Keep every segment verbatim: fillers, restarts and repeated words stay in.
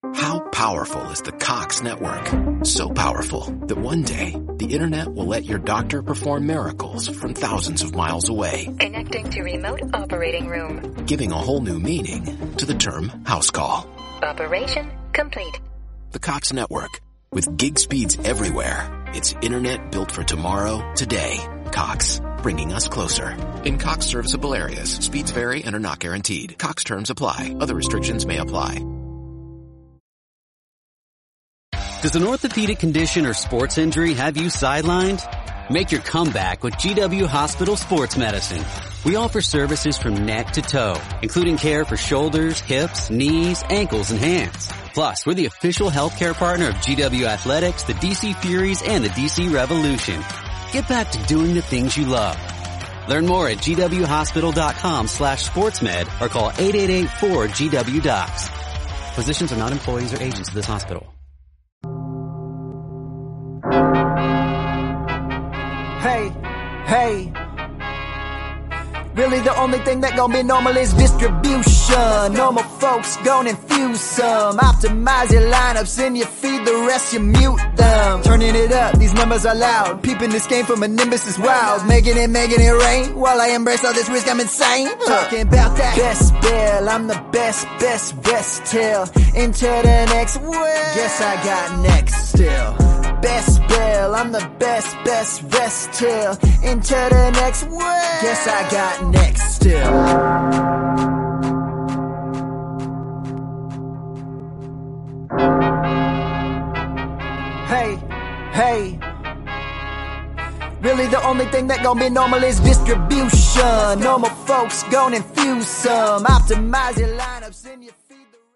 How powerful is the Cox network? So powerful that one day the internet will let your doctor perform miracles from thousands of miles away. Connecting to remote operating room. Giving a whole new meaning to the term house call. Operation complete. The Cox network. With gig speeds everywhere. It's internet built for tomorrow, today. Cox, bringing us closer. In Cox serviceable areas, speeds vary and are not guaranteed. Cox terms apply. Other restrictions may apply. Does an orthopedic condition or sports injury have you sidelined? Make your comeback with G W Hospital Sports Medicine. We offer services from neck to toe, including care for shoulders, hips, knees, ankles, and hands. Plus, we're the official healthcare partner of G W Athletics, the D C Furies, and the D C Revolution. Get back to doing the things you love. Learn more at gwhospital.com slash sportsmed or call eight eight eight four G W docs. Physicians are not employees or agents of this hospital. Hey, hey. Really the only thing that gon' be normal is distribution. Normal folks gon' infuse some. Optimize your lineups and you feed the rest, you mute them. Turning it up, these numbers are loud. Peeping this game from a nimbus is wild. Making it, making it rain. While I embrace all this risk, I'm insane. Talking about that best bill, I'm the best, best, best till into the next world. Guess I got next still. Best bill, I'm the best, best, rest till into the next world. Guess I got next still. Hey, hey. Really the only thing that gon' be normal is distribution. Normal folks gon' infuse some. Optimize your lineups and your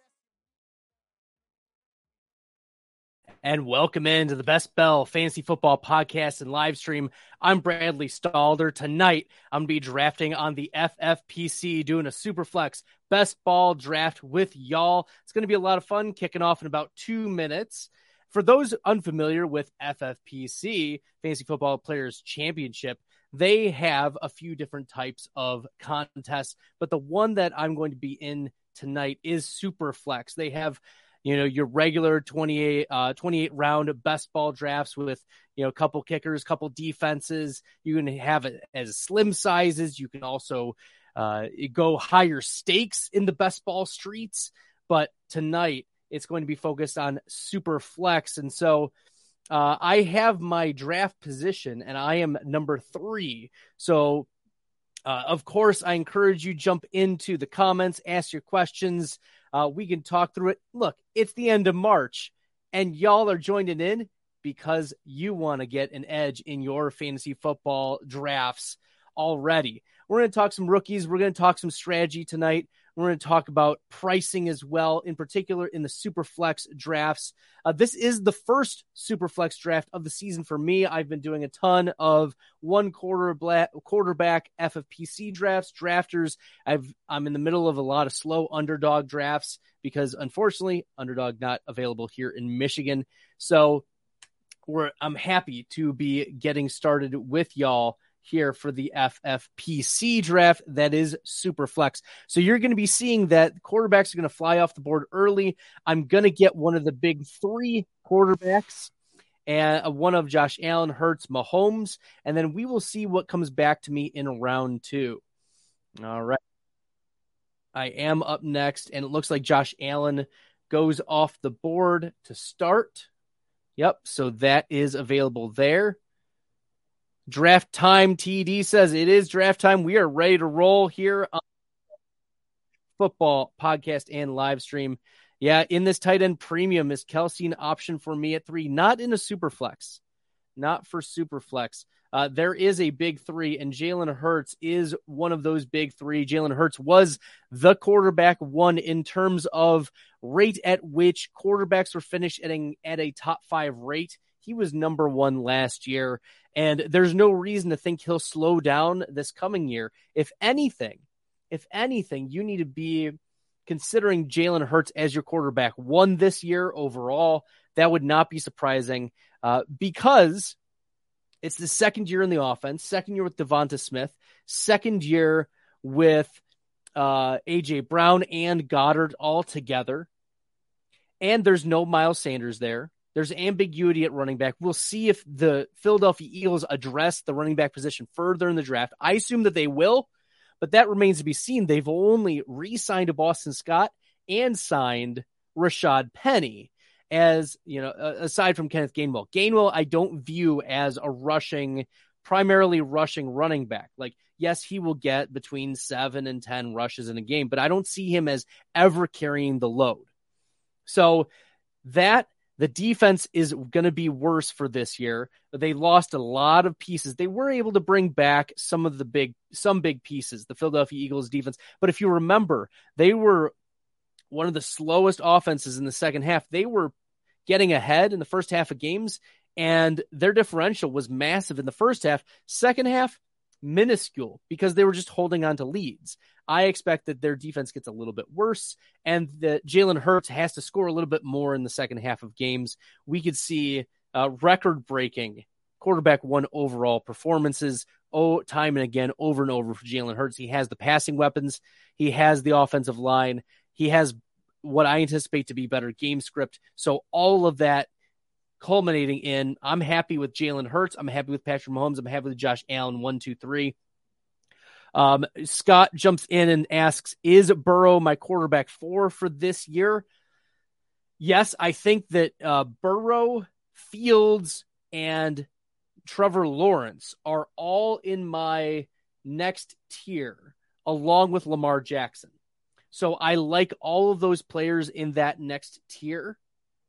And welcome into the Best Bell Fantasy Football Podcast and live stream. I'm Bradley Stalder. Tonight, I'm going to be drafting on the F F P C, doing a Superflex Best Ball draft with y'all. It's going to be a lot of fun, kicking off in about two minutes. For those unfamiliar with F F P C, Fantasy Football Players Championship, they have a few different types of contests, but the one that I'm going to be in tonight is Superflex. They have You know, your regular twenty-eight, uh, twenty-eight round best ball drafts with, you know, a couple kickers, couple defenses. You can have it as slim sizes. You can also uh, go higher stakes in the best ball streets. But tonight it's going to be focused on super flex. And so uh, I have my draft position and I am number three. So uh, of course, I encourage you jump into the comments, ask your questions. Uh, we can talk through it. Look, it's the end of March, and y'all are joining in because you want to get an edge in your fantasy football drafts already. We're going to talk some rookies. We're going to talk some strategy tonight. We're going to talk about pricing as well, in particular in the Superflex drafts. Uh, this is the first Superflex draft of the season for me. I've been doing a ton of one quarter bla- quarterback F F P C drafts, drafters. I've, I'm in the middle of a lot of slow underdog drafts because, unfortunately, underdog not available here in Michigan. So we're, I'm happy to be getting started with y'all here for the F F P C draft that is Superflex. So you're going to be seeing that quarterbacks are going to fly off the board early. I'm going to get one of the big three quarterbacks and one of Josh Allen, Hurts, Mahomes, and then we will see what comes back to me in round two. All right. I am up next, and it looks like Josh Allen goes off the board to start. Yep, so that is available there. Draft time, T D says it is draft time. We are ready to roll here on Football Podcast and live stream. Yeah, in this tight end premium, is Kelsey an option for me at three? Not in a super flex. Not for super flex. Uh, there is a big three, and Jalen Hurts is one of those big three. Jalen Hurts was the quarterback one in terms of rate at which quarterbacks were finishing at a top five rate. He was number one last year, and there's no reason to think he'll slow down this coming year. If anything, if anything, you need to be considering Jalen Hurts as your quarterback one this year overall. That would not be surprising uh, because it's the second year in the offense, second year with Devonta Smith, second year with uh, A J Brown and Goddard all together. And there's no Miles Sanders there. There's ambiguity at running back. We'll see if the Philadelphia Eagles address the running back position further in the draft. I assume that they will, but that remains to be seen. They've only re-signed Boston Scott and signed Rashad Penny as, you know, aside from Kenneth Gainwell. Gainwell, I don't view as a rushing, primarily rushing running back. Like, yes, he will get between seven and ten rushes in a game, but I don't see him as ever carrying the load. So that the defense is going to be worse for this year. They lost a lot of pieces. They were able to bring back some of the big, some big pieces, the Philadelphia Eagles defense. But if you remember, they were one of the slowest offenses in the second half. They were getting ahead in the first half of games, and their differential was massive in the first half. Second half, minuscule, because they were just holding on to leads. I expect that their defense gets a little bit worse, and that Jalen Hurts has to score a little bit more in the second half of games. We could see uh, record-breaking quarterback one overall performances oh, time and again, over and over for Jalen Hurts. He has the passing weapons. He has the offensive line. He has what I anticipate to be better game script. So all of that culminating in, I'm happy with Jalen Hurts. I'm happy with Patrick Mahomes. I'm happy with Josh Allen, one, two, three. Um, Scott jumps in and asks, is Burrow my quarterback four for this year? Yes, I think that uh, Burrow, Fields, and Trevor Lawrence are all in my next tier, along with Lamar Jackson. So I like all of those players in that next tier.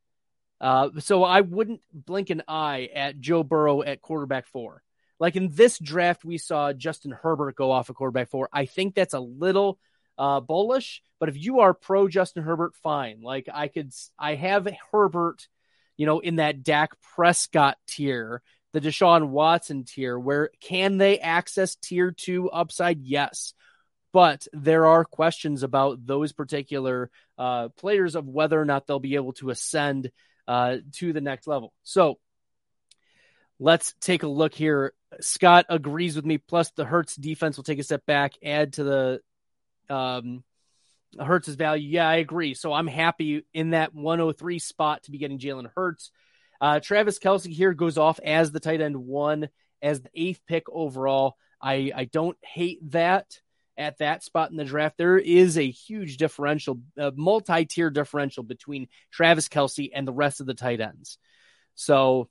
Uh, so I wouldn't blink an eye at Joe Burrow at quarterback four. Like in this draft, we saw Justin Herbert go off a quarterback four. I think that's a little uh, bullish, but if you are pro Justin Herbert, fine. Like I could, I have Herbert, you know, in that Dak Prescott tier, the Deshaun Watson tier, where can they access tier two upside? Yes. But there are questions about those particular uh, players of whether or not they'll be able to ascend uh, to the next level. So let's take a look here. Scott agrees with me. Plus, the Hurts defense will take a step back, add to the um, Hurts' value. Yeah, I agree. So I'm happy in that one oh three spot to be getting Jalen Hurts. Uh, Travis Kelce here goes off as the tight end one, as the eighth pick overall. I, I don't hate that at that spot in the draft. There is a huge differential, a multi-tier differential between Travis Kelce and the rest of the tight ends. So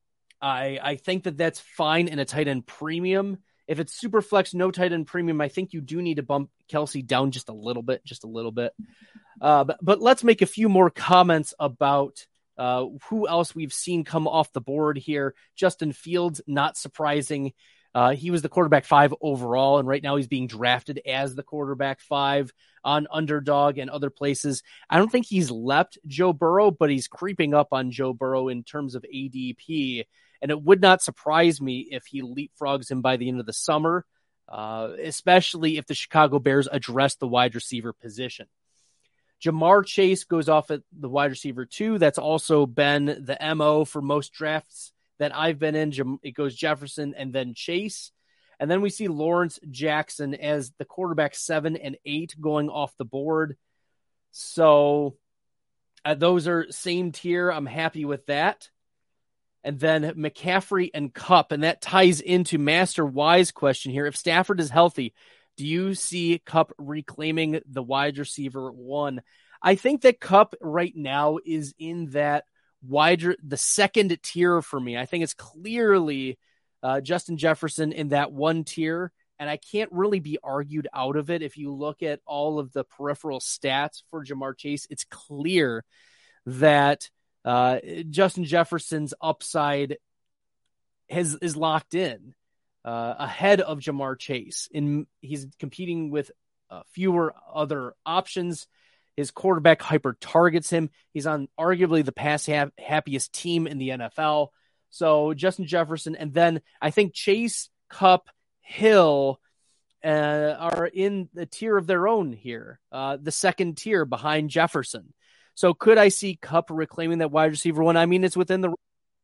I I think that that's fine in a tight end premium. If it's super flex, no tight end premium, I think you do need to bump Kelce down just a little bit, just a little bit. Uh, but, but let's make a few more comments about uh, who else we've seen come off the board here. Justin Fields, not surprising. Uh, he was the quarterback five overall, and right now he's being drafted as the quarterback five on Underdog and other places. I don't think he's leapt Joe Burrow, but he's creeping up on Joe Burrow in terms of A D P. And it would not surprise me if he leapfrogs him by the end of the summer, uh, especially if the Chicago Bears address the wide receiver position. Jamar Chase goes off at the wide receiver two. That's also been the M O for most drafts that I've been in. It goes Jefferson and then Chase. And then we see Lawrence Jackson as the quarterback seven and eight going off the board. So uh, those are same tier. I'm happy with that. And then McCaffrey and Kupp, and that ties into Master Y's question here. If Stafford is healthy, do you see Kupp reclaiming the wide receiver one? I think that Kupp right now is in that wider, the second tier for me. I think it's clearly uh, Justin Jefferson in that one tier, and I can't really be argued out of it. If you look at all of the peripheral stats for Jamar Chase, it's clear that Uh, Justin Jefferson's upside has is locked in uh, ahead of Jamar Chase. In he's competing with uh, fewer other options. His quarterback hyper targets him. He's on arguably the pass ha- happiest team in the N F L. So Justin Jefferson, and then I think Chase, Kupp, Hill uh, are in the tier of their own here, uh, the second tier behind Jefferson. So could I see Kupp reclaiming that wide receiver one? I mean, it's within the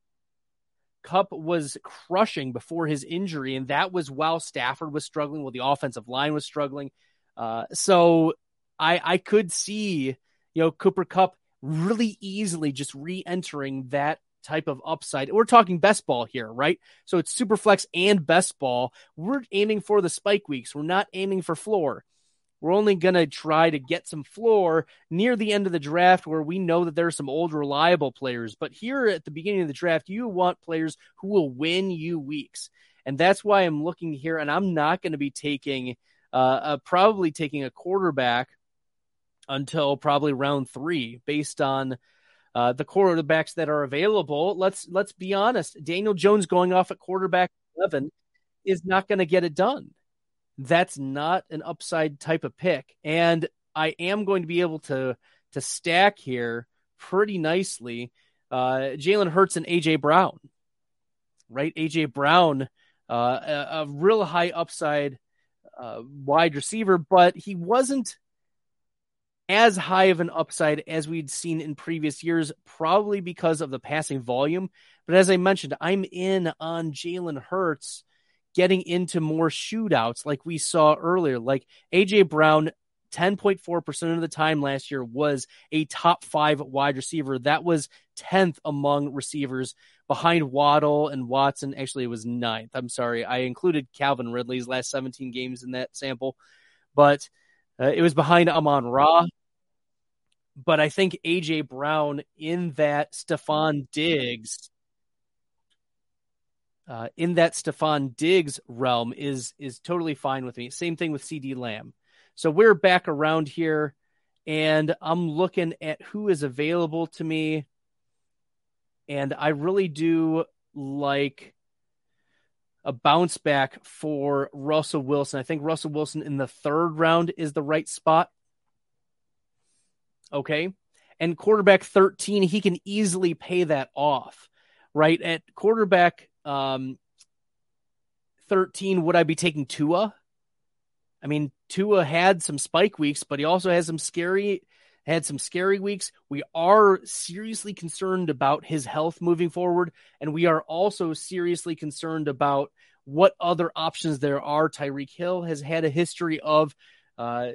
Kupp was crushing before his injury, and that was while Stafford was struggling, while the offensive line was struggling. Uh, so I, I could see, you know, Cooper Kupp really easily just re-entering that type of upside. We're talking best ball here, right? So it's super flex and best ball. We're aiming for the spike weeks. We're not aiming for floor. We're only going to try to get some floor near the end of the draft where we know that there are some old reliable players. But here at the beginning of the draft, you want players who will win you weeks. And that's why I'm looking here, and I'm not going to be taking uh, uh, probably taking a quarterback until probably round three based on uh, the quarterbacks that are available. Let's let's be honest. Daniel Jones going off at quarterback eleven is not going to get it done. That's not an upside type of pick. And I am going to be able to, to stack here pretty nicely. Uh, Jalen Hurts and A J Brown, right? A J Brown, uh, a, a real high upside uh, wide receiver, but he wasn't as high of an upside as we'd seen in previous years, probably because of the passing volume. But as I mentioned, I'm in on Jalen Hurts getting into more shootouts like we saw earlier. Like A J Brown, ten point four percent of the time last year was a top five wide receiver. That was tenth among receivers behind Waddle and Watson. Actually, it was ninth. I'm sorry. I included Calvin Ridley's last seventeen games in that sample, but uh, it was behind Amon-Ra. But I think A J Brown in that Stephon Diggs Uh, in that Stephon Diggs realm is is totally fine with me. Same thing with CeeDee Lamb. So we're back around here, and I'm looking at who is available to me, and I really do like a bounce back for Russell Wilson. I think Russell Wilson in the third round is the right spot. Okay, and quarterback thirteen, he can easily pay that off, right? At quarterback Um, thirteen, would I be taking Tua? I mean, Tua had some spike weeks, but he also has some scary, had some scary weeks. We are seriously concerned about his health moving forward, and we are also seriously concerned about what other options there are. Tyreek Hill has had a history of uh,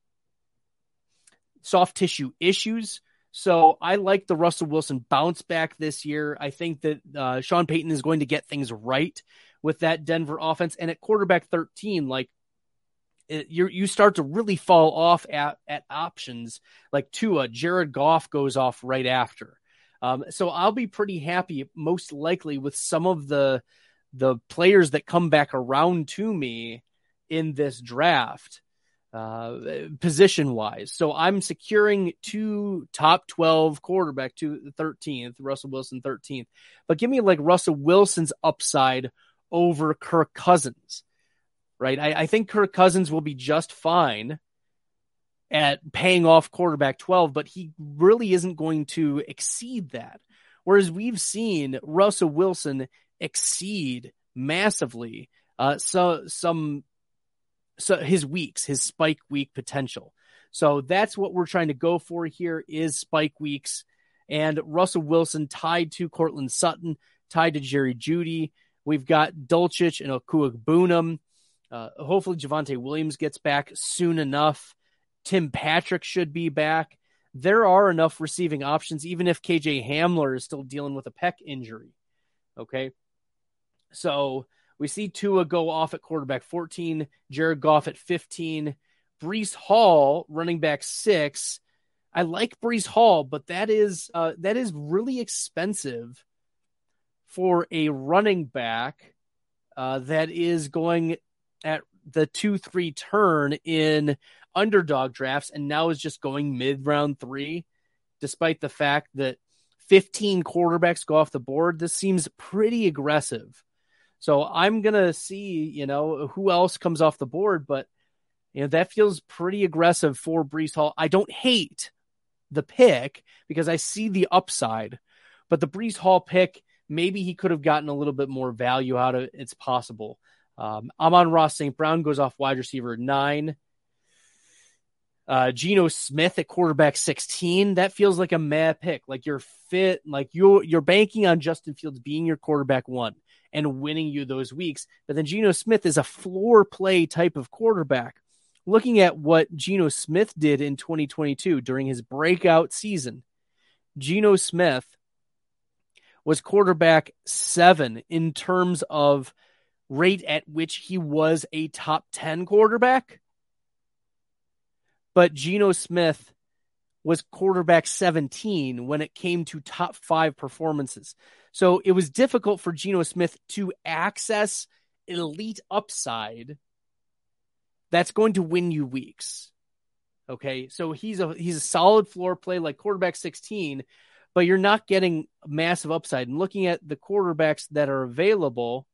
soft tissue issues. So I like the Russell Wilson bounce back this year. I think that uh, Sean Payton is going to get things right with that Denver offense. And at quarterback thirteen, like it, you you start to really fall off at, at options like Tua. Jared Goff goes off right after. Um, so I'll be pretty happy, most likely, with some of the the players that come back around to me in this draft. Uh, position wise. So I'm securing two top twelve quarterback to the thirteenth, Russell Wilson thirteenth, but give me like Russell Wilson's upside over Kirk Cousins, right? I, I think Kirk Cousins will be just fine at paying off quarterback twelve, but he really isn't going to exceed that. Whereas we've seen Russell Wilson exceed massively, uh, so some, So his weeks, his spike week potential. So that's what we're trying to go for here is spike weeks. And Russell Wilson tied to Cortland Sutton, tied to Jerry Jeudy. We've got Dulcich and Okuagbunam. Uh, hopefully Javonte Williams gets back soon enough. Tim Patrick should be back. There are enough receiving options, even if K J Hamler is still dealing with a pec injury. Okay. So we see Tua go off at quarterback fourteen, Jared Goff at fifteen, Breece Hall, running back six. I like Breece Hall, but that is uh, that is really expensive for a running back uh, that is going at the two three turn in underdog drafts and now is just going mid-round three, despite the fact that fifteen quarterbacks go off the board. This seems pretty aggressive. So I'm going to see, you know, who else comes off the board, but, you know, that feels pretty aggressive for Breece Hall. I don't hate the pick because I see the upside, but the Breece Hall pick, maybe he could have gotten a little bit more value out of it. It's possible. Um, Amon-Ra Saint Brown goes off wide receiver nine. Uh, Geno Smith at quarterback sixteen. That feels like a meh pick. Like you're fit, like you're, you're banking on Justin Fields being your quarterback one and winning you those weeks. But then Geno Smith is a floor play type of quarterback. Looking at what Geno Smith did in twenty twenty-two during his breakout season, Geno Smith was quarterback seven in terms of rate at which he was a top ten quarterback. But Geno Smith was quarterback seventeen when it came to top five performances. So it was difficult for Geno Smith to access elite upside that's going to win you weeks. Okay, so he's a he's a solid floor play like quarterback sixteen, but you're not getting massive upside. And looking at the quarterbacks that are available,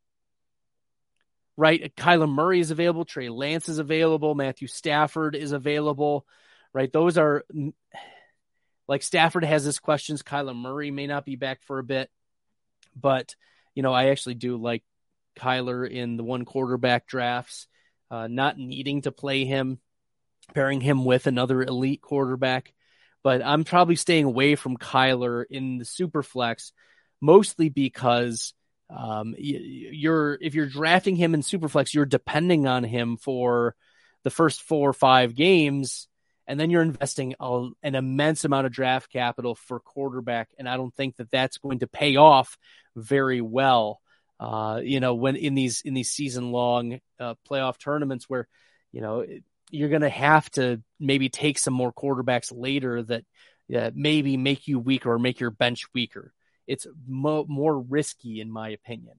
right? Kyler Murray is available, Trey Lance is available, Matthew Stafford is available, right? Those are like Stafford has his questions. Kyler Murray may not be back for a bit, but you know, I actually do like Kyler in the one quarterback drafts, uh, not needing to play him, pairing him with another elite quarterback. But I'm probably staying away from Kyler in the super flex, mostly because um, you're if you're drafting him in super flex, you're depending on him for the first four or five games, and then you're investing a, an immense amount of draft capital for quarterback, and I don't think that that's going to pay off very well. Uh, you know, when in these in these season long uh, playoff tournaments where you know. It, you're going to have to maybe take some more quarterbacks later that uh, maybe make you weaker or make your bench weaker. It's mo- more risky, in my opinion.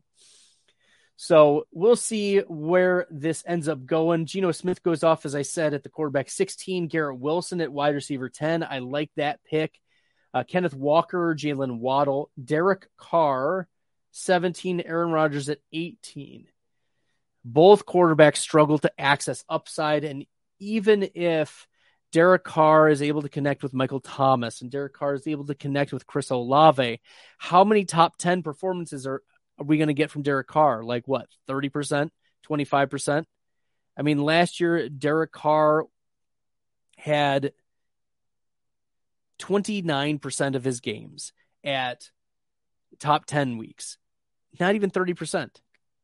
So we'll see where this ends up going. Geno Smith goes off, as I said, at the quarterback sixteen. Garrett Wilson at wide receiver ten. I like that pick. Uh, Kenneth Walker, Jalen Waddle, Derek Carr, seventeen. Aaron Rodgers at eighteen. Both quarterbacks struggle to access upside, and even if Derek Carr is able to connect with Michael Thomas and Derek Carr is able to connect with Chris Olave, how many top ten performances are, are we going to get from Derek Carr? Like what, thirty percent, twenty-five percent? I mean, last year, Derek Carr had twenty-nine percent of his games at top ten weeks, not even thirty percent.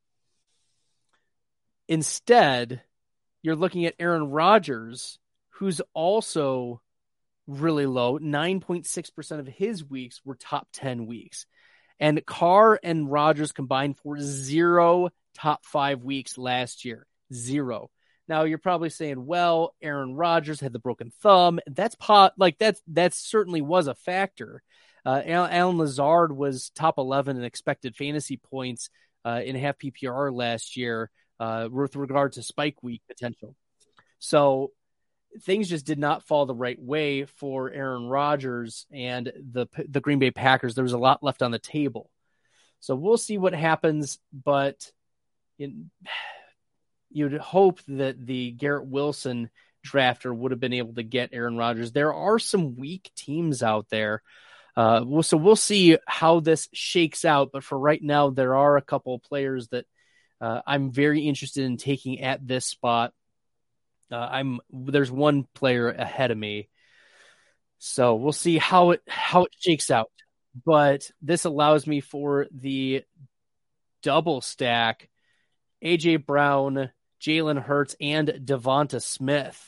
Instead, you're looking at Aaron Rodgers, who's also really low. nine point six percent of his weeks were top ten weeks. And Carr and Rodgers combined for zero top five weeks last year. Zero. Now, you're probably saying, well, Aaron Rodgers had the broken thumb. That's po- like that's that certainly was a factor. Uh, Alan Lazard was top eleven in expected fantasy points uh, in half P P R last year. Uh, with regard to spike week potential. So things just did not fall the right way for Aaron Rodgers and the the Green Bay Packers. There was a lot left on the table. So we'll see what happens, but in, you'd hope that the Garrett Wilson drafter would have been able to get Aaron Rodgers. There are some weak teams out there. Uh, we'll, so we'll see how this shakes out, but for right now, there are a couple of players that Uh, I'm very interested in taking at this spot. Uh, I'm there's one player ahead of me, so we'll see how it how it shakes out. But this allows me for the double stack: A J Brown, Jalen Hurts, and Devonta Smith.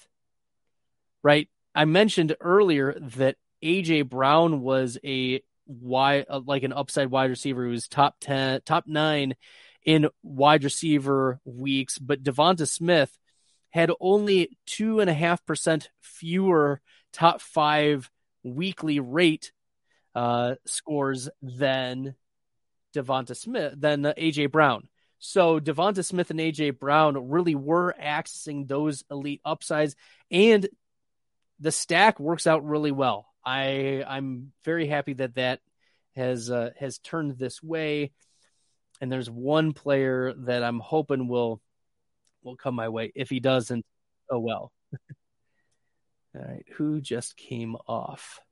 Right? I mentioned earlier that A J Brown was a wide, like an upside wide receiver who was top ten, top nine. In wide receiver weeks, but Devonta Smith had only two and a half percent fewer top five weekly rate uh, scores than Devonta Smith, than uh, A J Brown. So Devonta Smith and A J Brown really were accessing those elite upsides, and the stack works out really well. I I'm very happy that that has uh, has turned this way. And there's one player that I'm hoping will will come my way. If he doesn't, oh well. All right, who just came off?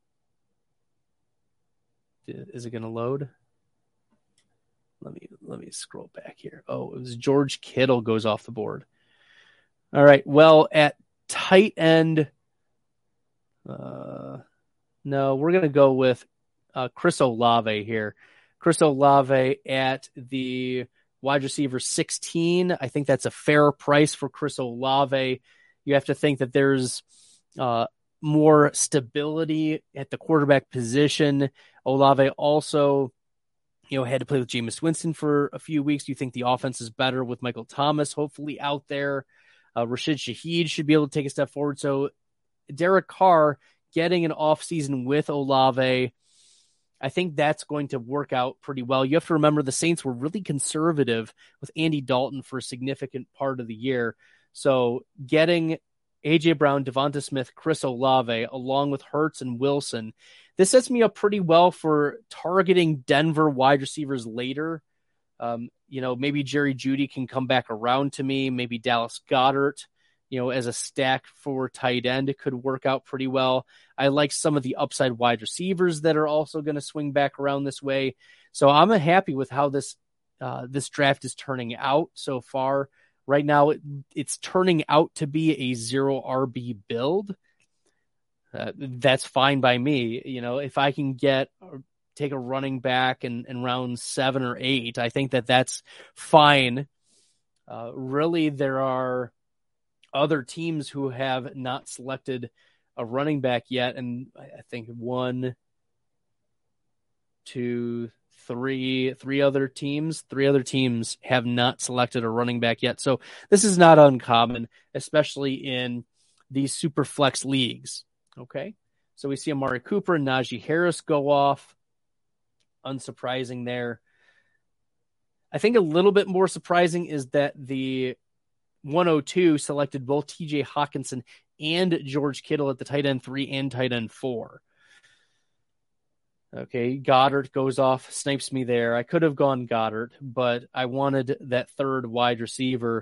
Is it going to load? Let me let me scroll back here. Oh, it was George Kittle goes off the board. All right, well, at tight end, uh, no, we're going to go with uh, Chris Olave here. Chris Olave at the wide receiver sixteen. I think that's a fair price for Chris Olave. You have to think that there's uh, more stability at the quarterback position. Olave also, you know, had to play with Jameis Winston for a few weeks. Do you think the offense is better with Michael Thomas hopefully out there? Uh, Rashid Shaheed should be able to take a step forward. So Derek Carr getting an offseason with Olave, I think that's going to work out pretty well. You have to remember the Saints were really conservative with Andy Dalton for a significant part of the year. So getting A J Brown, Devonta Smith, Chris Olave, along with Hurts and Wilson, this sets me up pretty well for targeting Denver wide receivers later. Um, you know, maybe Jerry Jeudy can come back around to me. Maybe Dallas Goedert, you know, as a stack for tight end, it could work out pretty well. I like some of the upside wide receivers that are also going to swing back around this way. So I'm happy with how this uh, this draft is turning out so far. Right now, it, it's turning out to be a zero R B build. Uh, that's fine by me. You know, if I can get or take a running back in, in round seven or eight, I think that that's fine. Uh, really, there are other teams who have not selected a running back yet, and I think one, two, three, three other teams, three other teams have not selected a running back yet. So this is not uncommon, especially in these super flex leagues. Okay, so we see Amari Cooper and Najee Harris go off. Unsurprising there. I think a little bit more surprising is that the one oh two selected both T J Hawkinson and George Kittle at the tight end three and tight end four. Okay, Goddard goes off, snipes me there. I could have gone Goddard, but I wanted that third wide receiver.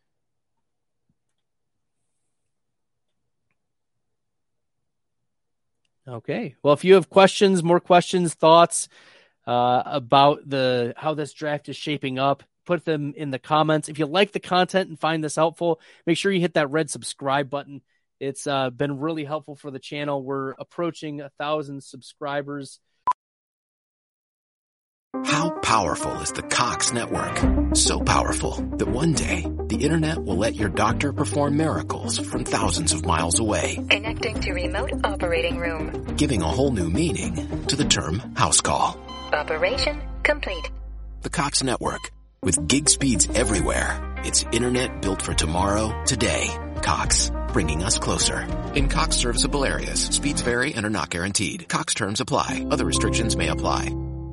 Okay, well, if you have questions, more questions, thoughts uh, about the how this draft is shaping up, put them in the comments. If you like the content and find this helpful, make sure you hit that red subscribe button. It's uh, been really helpful for the channel. We're approaching a thousand subscribers. How powerful is the Cox Network? So powerful that one day the internet will let your doctor perform miracles from thousands of miles away. Connecting to remote operating room. Giving a whole new meaning to the term house call. Operation complete. The Cox Network. With gig speeds everywhere, it's internet built for tomorrow, today. Cox, bringing us closer. In Cox serviceable areas, speeds vary and are not guaranteed. Cox terms apply. Other restrictions may apply.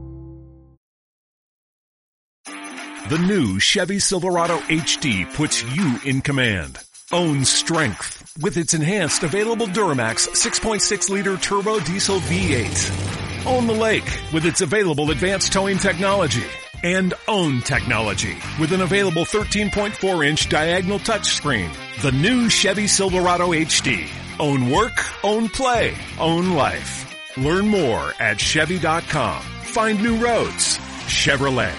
The new Chevy Silverado H D puts you in command. Own strength with its enhanced available Duramax six point six liter turbo diesel V eight. Own the lake with its available advanced towing technology. And own technology with an available thirteen point four inch diagonal touchscreen. The new Chevy Silverado H D. Own work, own play, own life. Learn more at Chevy dot com. Find new roads. Chevrolet.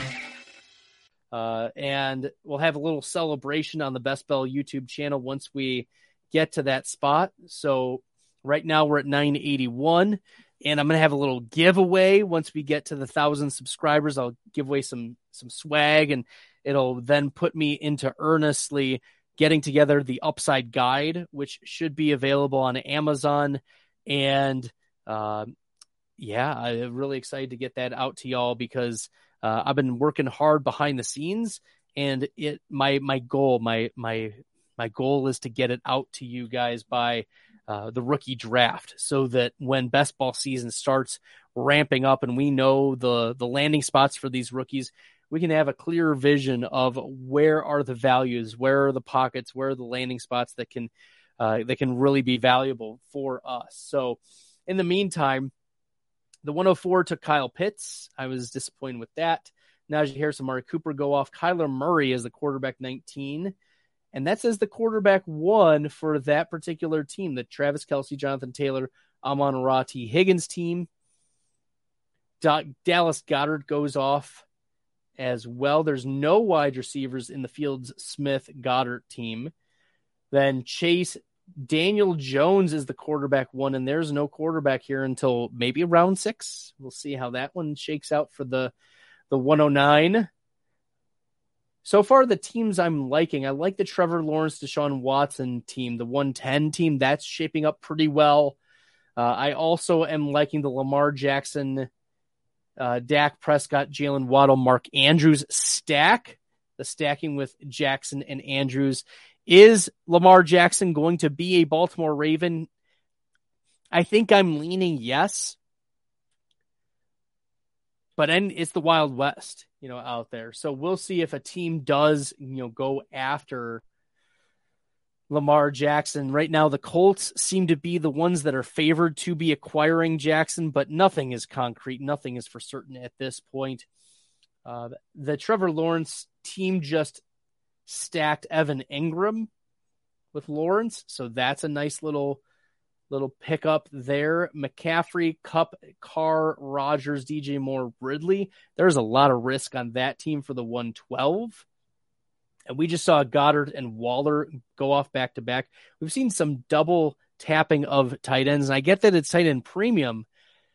Uh, and we'll have a little celebration on the Best Bell YouTube channel once we get to that spot. So right now we're at nine eighty-one, and I'm going to have a little giveaway once we get to the thousand subscribers. I'll give away some, some swag, and it'll then put me into earnestly getting together the Upside Guide, which should be available on Amazon. And, uh, yeah, I'm really excited to get that out to y'all because Uh, I've been working hard behind the scenes, and it my my goal my my my goal is to get it out to you guys by uh, the rookie draft, so that when best ball season starts ramping up and we know the the landing spots for these rookies, we can have a clearer vision of where are the values, where are the pockets, where are the landing spots that can uh, that can really be valuable for us. So, in the meantime, the one oh four took Kyle Pitts. I was disappointed with that. Najee Harris and Amari Cooper go off. Kyler Murray as the quarterback nineteen. And that's as the quarterback one for that particular team, the Travis Kelce, Jonathan Taylor, Amon-Ra, T. Higgins team. D- Dallas Goedert goes off as well. There's no wide receivers in the Fields Smith Goddard team. Then Chase Daniel Jones is the quarterback one, and there's no quarterback here until maybe round six. We'll see how that one shakes out for the, the one oh nine. so far the teams I'm liking, I like the Trevor Lawrence, Deshaun Watson team, the one ten team. That's shaping up pretty well. Uh, I also am liking the Lamar Jackson, uh, Dak Prescott, Jalen Waddle, Mark Andrews stack. The stacking with Jackson and Andrews. Is Lamar Jackson going to be a Baltimore Raven? I think I'm leaning yes. But then it's the Wild West, you know, out there. So we'll see if a team does, you know, go after Lamar Jackson. Right now, the Colts seem to be the ones that are favored to be acquiring Jackson, but nothing is concrete. Nothing is for certain at this point. Uh, the Trevor Lawrence team just stacked Evan Ingram with Lawrence, so that's a nice little little pickup there. McCaffrey, Kupp, Carr, Rodgers, D J Moore, Ridley. There's a lot of risk on that team for the one twelve. And we just saw Goddard and Waller go off back to back. We've seen some double tapping of tight ends, and I get that it's tight end premium,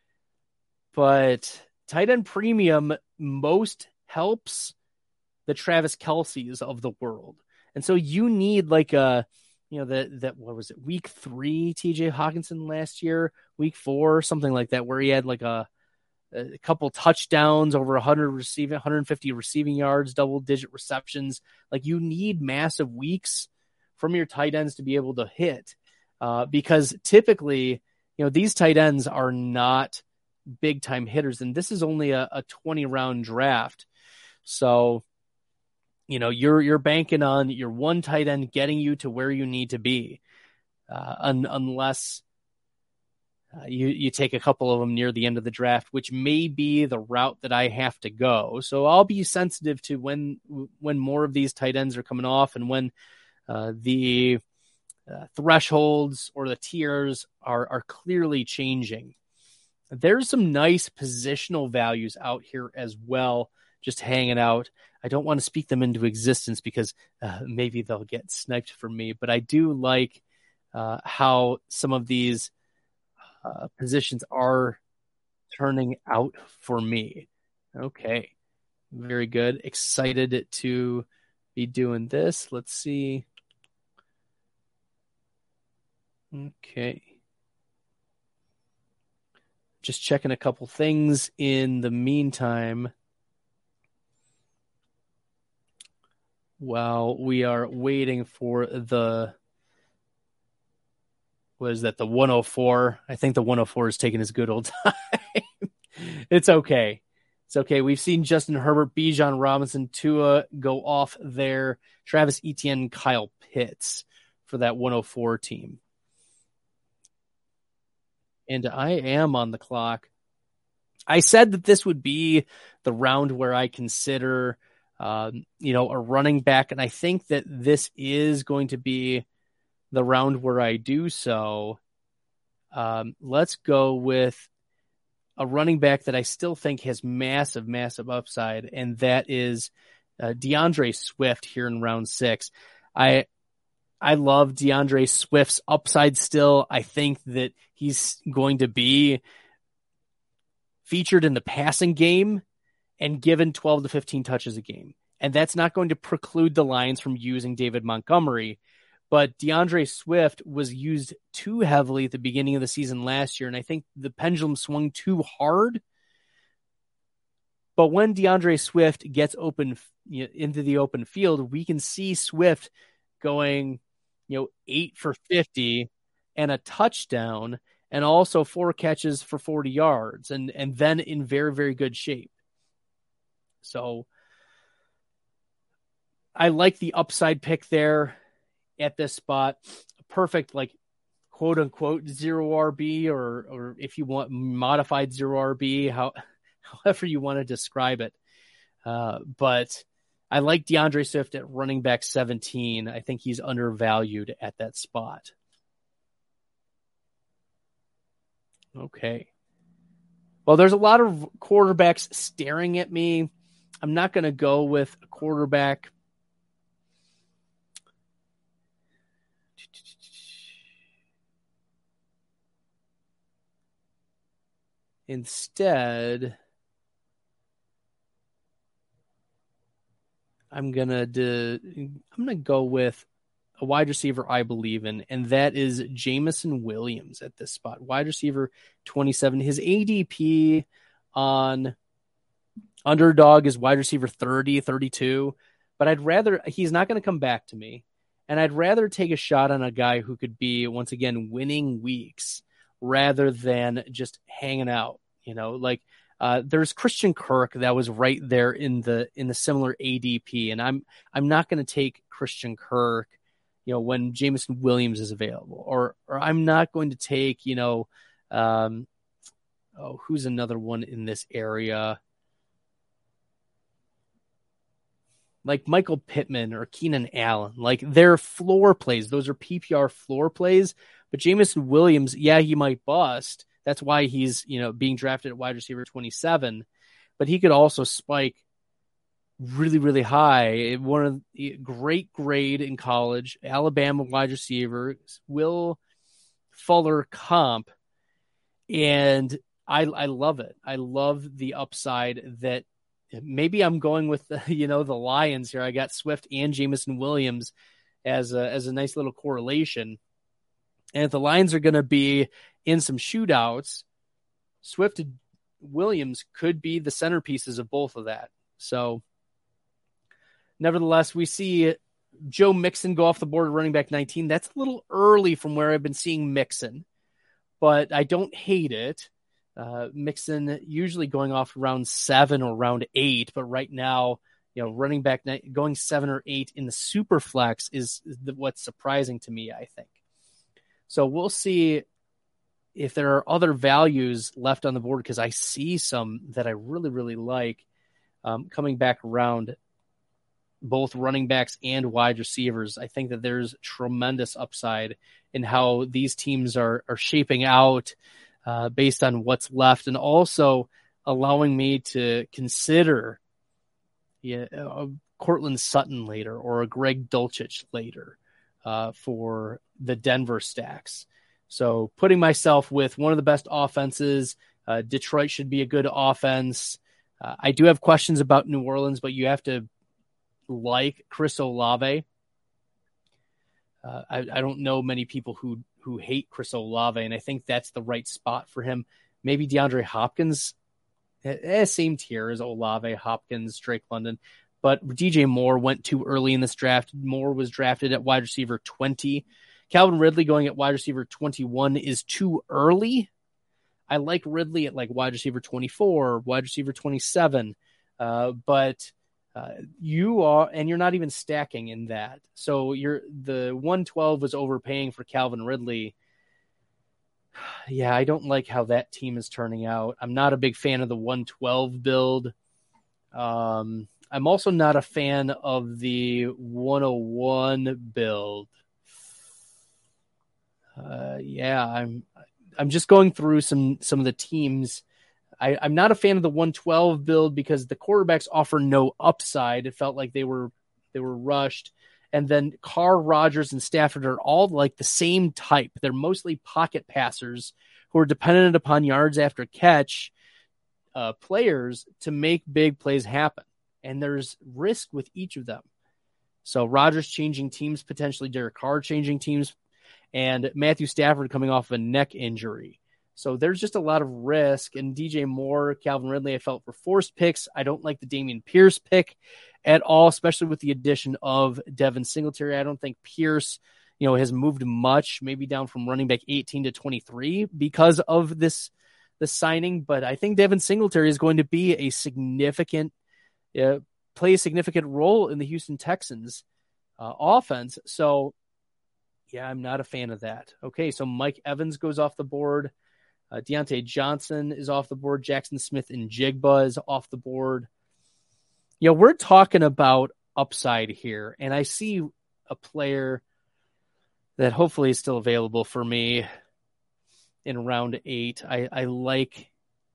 but tight end premium most helps the Travis Kelce's of the world. And so you need like a, you know, that, that, what was it? Week three, T J Hawkinson last year, week four, something like that, where he had like a, a couple touchdowns, over one hundred receiving, one hundred fifty receiving yards, double digit receptions. Like you need massive weeks from your tight ends to be able to hit, uh, because typically, you know, these tight ends are not big time hitters. And this is only a, a twenty round draft. So, you know, you're, you're banking on your one tight end getting you to where you need to be, uh, un, unless uh, you, you take a couple of them near the end of the draft, which may be the route that I have to go. So I'll be sensitive to when, when more of these tight ends are coming off and when uh, the uh, thresholds or the tiers are, are clearly changing. There's some nice positional values out here as well, just hanging out. I don't want to speak them into existence because uh, maybe they'll get sniped from me, but I do like uh, how some of these uh, positions are turning out for me. Okay, very good. Excited to be doing this. Let's see. Okay. Just checking a couple things in the meantime while we are waiting for the, what is that, the one oh four? I think the one oh four is taking his good old time. It's okay. It's okay. We've seen Justin Herbert, Bijan Robinson, Tua go off there, Travis Etienne, Kyle Pitts for that one oh four team. And I am on the clock. I said that this would be the round where I consider, um, you know, a running back. And I think that this is going to be the round where I do so. Um, let's go with a running back that I still think has massive, massive upside. And that is uh, DeAndre Swift here in round six. I, I love DeAndre Swift's upside still. I think that he's going to be featured in the passing game and given twelve to fifteen touches a game. And that's not going to preclude the Lions from using David Montgomery. But DeAndre Swift was used too heavily at the beginning of the season last year, and I think the pendulum swung too hard. But when DeAndre Swift gets open, you know, into the open field, we can see Swift going, you know, eight for fifty and a touchdown and also four catches for forty yards and, and then in very, very good shape. So I like the upside pick there at this spot. Perfect, like quote unquote zero R B or, or if you want modified zero R B, how, however you want to describe it. Uh, but I like DeAndre Swift at running back seventeen. I think he's undervalued at that spot. Okay. Well, there's a lot of quarterbacks staring at me. I'm not going to go with a quarterback. Instead, I'm gonna do, I'm gonna go with a wide receiver I believe in, and that is Jameson Williams at this spot. Wide receiver twenty-seven. His A D P on Underdog is wide receiver thirty, thirty-two, but I'd rather, he's not going to come back to me, and I'd rather take a shot on a guy who could be, once again, winning weeks rather than just hanging out. You know, like uh, there's Christian Kirk that was right there in the in the similar A D P, and I'm I'm not going to take Christian Kirk, you know, when Jameson Williams is available, or or I'm not going to take, you know, um, oh, who's another one in this area? Like Michael Pittman or Keenan Allen. Like, they're floor plays. Those are P P R floor plays. But Jameson Williams, yeah, he might bust. That's why he's, you know, being drafted at wide receiver twenty-seven. But he could also spike really, really high. One of the great grade in college, Alabama wide receiver, Will Fuller comp. And I, I love it. I love the upside that maybe I'm going with, the, you know, the Lions here. I got Swift and Jameson Williams as a, as a nice little correlation. And if the Lions are going to be in some shootouts, Swift and Williams could be the centerpieces of both of that. So nevertheless, we see Joe Mixon go off the board, running back nineteen. That's a little early from where I've been seeing Mixon, but I don't hate it. Uh, Mixon usually going off round seven or round eight, but right now, you know, running back going seven or eight in the super flex is the, what's surprising to me, I think. So we'll see if there are other values left on the board, because I see some that I really, really like um, coming back around, both running backs and wide receivers. I think that there's tremendous upside in how these teams are are shaping out uh, based on what's left, and also allowing me to consider yeah, a Cortland Sutton later or a Greg Dulcich later uh, for the Denver stacks. So putting myself with one of the best offenses, uh, Detroit should be a good offense. Uh, I do have questions about New Orleans, but you have to like Chris Olave. Uh, I, I don't know many people who, who hate Chris Olave, and I think that's the right spot for him. Maybe DeAndre Hopkins, eh, same tier as Olave, Hopkins, Drake London. But D J Moore went too early in this draft. Moore was drafted at wide receiver twenty. Calvin Ridley going at wide receiver twenty-one is too early. I like Ridley at like wide receiver twenty-four, wide receiver twenty-seven. Uh, but uh, you are, and you're not even stacking in that. So you're, the one twelve was overpaying for Calvin Ridley. Yeah, I don't like how that team is turning out. I'm not a big fan of the one twelve build. Um, I'm also not a fan of the one oh one build. Uh, yeah, I'm I'm just going through some some of the teams. I, I'm not a fan of the one twelve build because the quarterbacks offer no upside. It felt like they were they were rushed. And then Carr, Rodgers, and Stafford are all like the same type. They're mostly pocket passers who are dependent upon yards after catch uh, players to make big plays happen. And there's risk with each of them. So Rodgers changing teams, potentially Derek Carr changing teams, and Matthew Stafford coming off of a neck injury. So there's just a lot of risk. And D J Moore, Calvin Ridley, I felt were forced picks. I don't like the Dameon Pierce pick at all, especially with the addition of Devin Singletary. I don't think Pierce, you know, has moved much, maybe down from running back eighteen to twenty-three because of this, this signing. But I think Devin Singletary is going to be a significant, uh, play a significant role in the Houston Texans uh, offense. So, yeah, I'm not a fan of that. Okay, so Mike Evans goes off the board. Uh, Deontay Johnson is off the board. Jackson Smith and Jigba is off the board. You know, we're talking about upside here, and I see a player that hopefully is still available for me in round eight. I, I like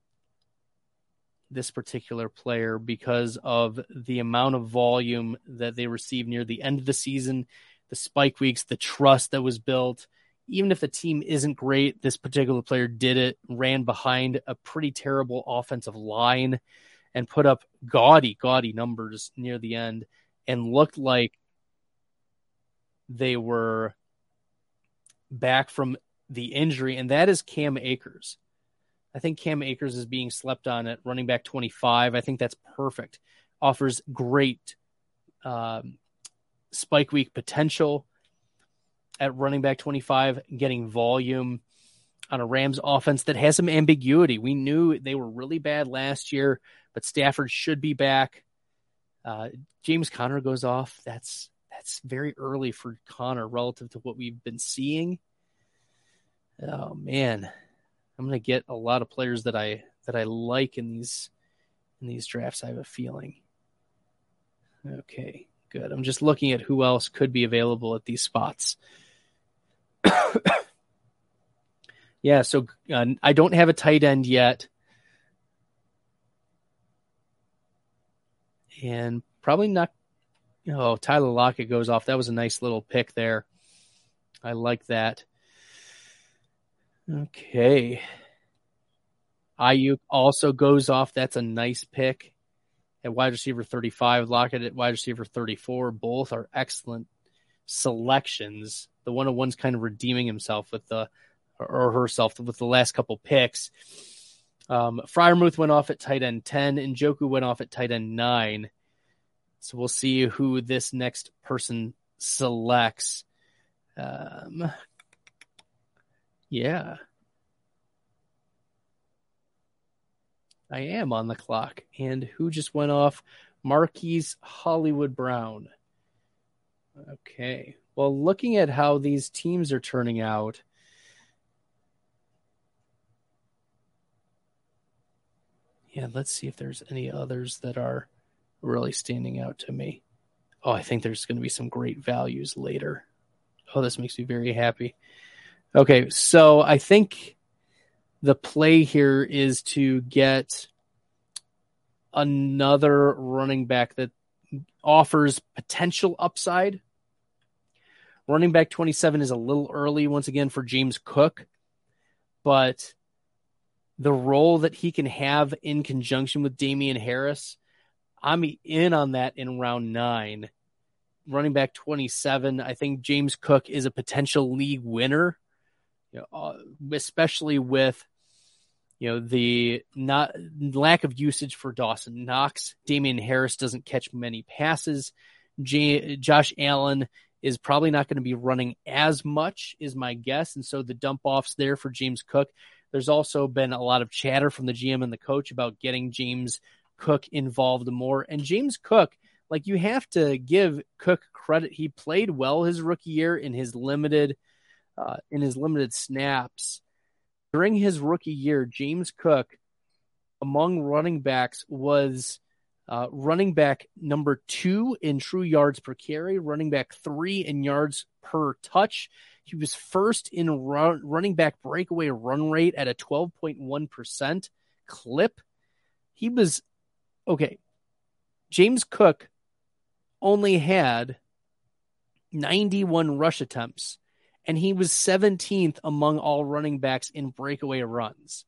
this particular player because of the amount of volume that they received near the end of the season, the spike weeks, the trust that was built. Even if the team isn't great, this particular player did it, ran behind a pretty terrible offensive line and put up gaudy, gaudy numbers near the end. and looked like they were back from the injury, and that is Cam Akers. I think Cam Akers is being slept on at running back twenty-five. I think that's perfect. Offers great um, spike week potential at running back twenty-five, getting volume on a Rams offense that has some ambiguity. We knew they were really bad last year, but Stafford should be back. Uh, James Conner goes off. That's that's very early for Conner relative to what we've been seeing. Oh man, I'm going to get a lot of players that I that I like in these in these drafts. I have a feeling. Okay, good. I'm just looking at who else could be available at these spots. Yeah, so uh, I don't have a tight end yet. And probably not. Oh, Tyler Lockett goes off. That was a nice little pick there. I like that. Okay. Ayuk also goes off. That's a nice pick. At wide receiver thirty-five, Lockett at wide receiver thirty-four. Both are excellent selections. The one oh one's kind of redeeming himself with the, or herself with the last couple picks. Um, Freiermuth went off at tight end ten, and Njoku went off at tight end nine. So we'll see who this next person selects. Um, yeah. I am on the clock. And who just went off? Marquise Hollywood Brown. Okay. Well, looking at how these teams are turning out, yeah, let's see if there's any others that are really standing out to me. Oh, I think there's going to be some great values later. Oh, this makes me very happy. Okay, so I think the play here is to get another running back that offers potential upside. Running back twenty-seven is a little early once again for James Cook, but the role that he can have in conjunction with Damian Harris, I'm in on that in round nine. Running back twenty-seven, I think James Cook is a potential league winner, you know, uh, especially with you know the not lack of usage for Dawson Knox. Damian Harris doesn't catch many passes. J- Josh Allen is probably not going to be running as much, is my guess, and so the dump offs there for James Cook. There's also been a lot of chatter from the G M and the coach about getting James Cook involved more. And James Cook, like, you have to give Cook credit. He played well his rookie year in his limited, uh, in his limited snaps. During his rookie year, James Cook, among running backs, was uh, running back number two in true yards per carry, running back three in yards per touch. He was first in run, running back breakaway run rate at a twelve point one percent clip. He was, okay, James Cook only had ninety-one rush attempts, and he was seventeenth among all running backs in breakaway runs.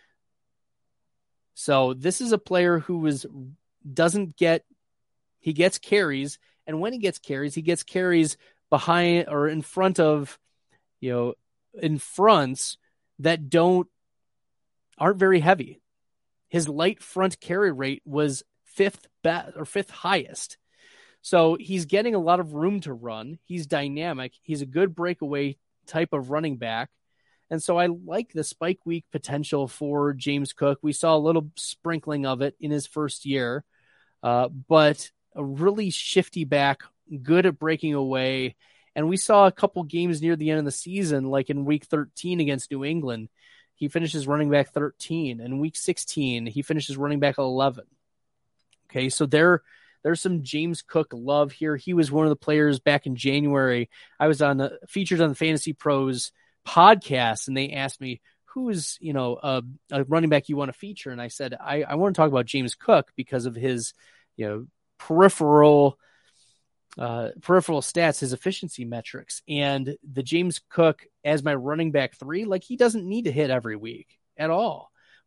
So this is a player who was doesn't get, he gets carries, and when he gets carries, he gets carries behind or in front of, you know, in fronts that don't, aren't very heavy. His light front carry rate was fifth best or fifth highest. So he's getting a lot of room to run. He's dynamic. He's a good breakaway type of running back. And so I like the spike week potential for James Cook. We saw a little sprinkling of it in his first year, uh, but a really shifty back, good at breaking away. And we saw a couple games near the end of the season, like in week thirteen against New England, he finishes running back thirteen. And week sixteen, he finishes running back eleven. Okay, so there, there's some James Cook love here. He was one of the players back in January. I was on the, featured on the Fantasy Pros podcast, and they asked me, who is, you know, a, a running back you want to feature? And I said, I, I want to talk about James Cook because of his, you know, peripheral uh, peripheral stats, his efficiency metrics. And the James Cook as my running back three, like, he doesn't need to hit every week at all.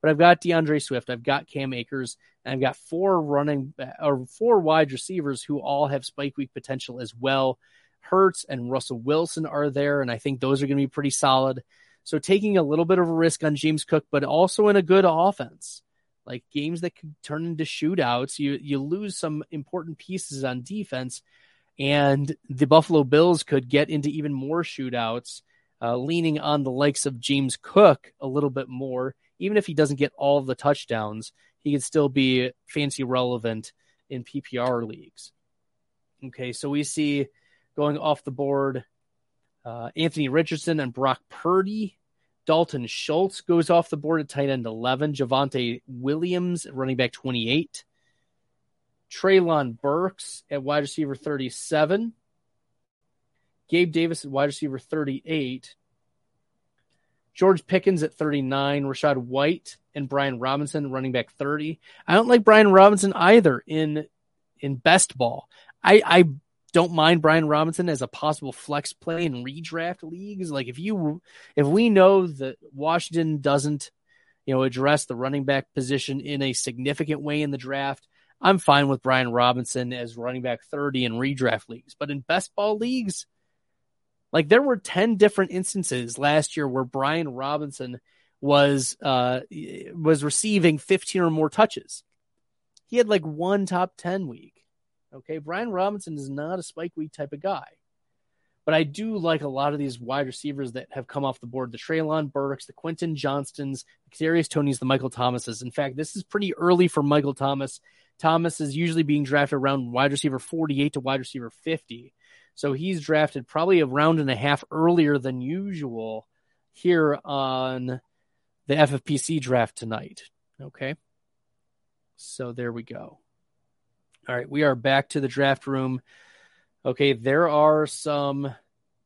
but I've got DeAndre Swift, I've got Cam Akers, and I've got four running or four wide receivers who all have spike week potential as well. Hurts and Russell Wilson are there, and I think those are going to be pretty solid. So taking a little bit of a risk on James Cook, but also in a good offense, like games that could turn into shootouts. You you lose some important pieces on defense, and the Buffalo Bills could get into even more shootouts, uh, leaning on the likes of James Cook a little bit more. Even if he doesn't get all of the touchdowns, he could still be fancy relevant in P P R leagues. Okay, so we see going off the board, uh, Anthony Richardson and Brock Purdy. Dalton Schultz goes off the board at tight end eleven. Javonte Williams at running back twenty-eight. Treylon Burks at wide receiver thirty-seven. Gabe Davis at wide receiver thirty-eight. George Pickens at thirty-nine. Rachaad White and Brian Robinson running back thirty. I don't like Brian Robinson either in in best ball. I, I don't mind Brian Robinson as a possible flex play in redraft leagues. Like if you, if we know that Washington doesn't, you know, address the running back position in a significant way in the draft, I'm fine with Brian Robinson as running back thirty in redraft leagues. But in best ball leagues, like there were ten different instances last year where Brian Robinson was, uh, was receiving fifteen or more touches. He had like one top ten week. Okay, Brian Robinson is not a spike week type of guy. But I do like a lot of these wide receivers that have come off the board. The Treylon Burks, the Quentin Johnstons, the Kadarius Tonys, the Michael Thomases. In fact, this is pretty early for Michael Thomas. Thomas is usually being drafted around wide receiver forty-eight to wide receiver fifty. So he's drafted probably a round and a half earlier than usual here on the F F P C draft tonight. Okay, so there we go. All right, we are back to the draft room. Okay, there are some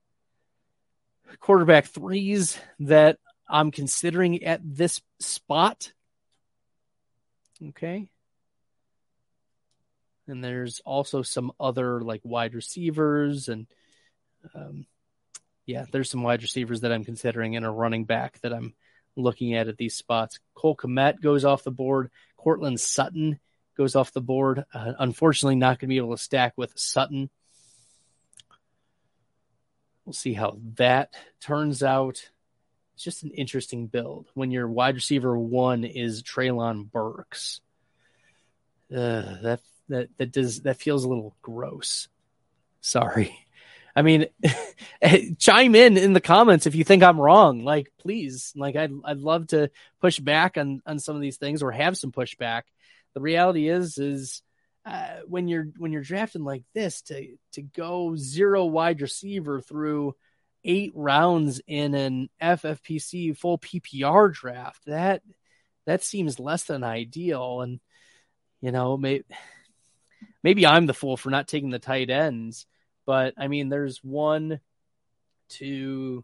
quarterback threes that I'm considering at this spot. Okay. And there's also some other like wide receivers and um, yeah, there's some wide receivers that I'm considering and a running back that I'm looking at at these spots. Cole Kmet goes off the board. Cortland Sutton goes off the board. Uh, unfortunately, not going to be able to stack with Sutton. We'll see how that turns out. It's just an interesting build when your wide receiver one is Treylon Burks. Uh, that that that does that feels a little gross. Sorry. I mean, chime in in the comments if you think I'm wrong. Like, please, like I'd I'd love to push back on on some of these things or have some pushback. The reality is, is uh, when you're when you're drafting like this, to to go zero wide receiver through eight rounds in an F F P C full P P R draft, that that seems less than ideal. And you know, maybe maybe I'm the fool for not taking the tight ends, but I mean, there's one, two,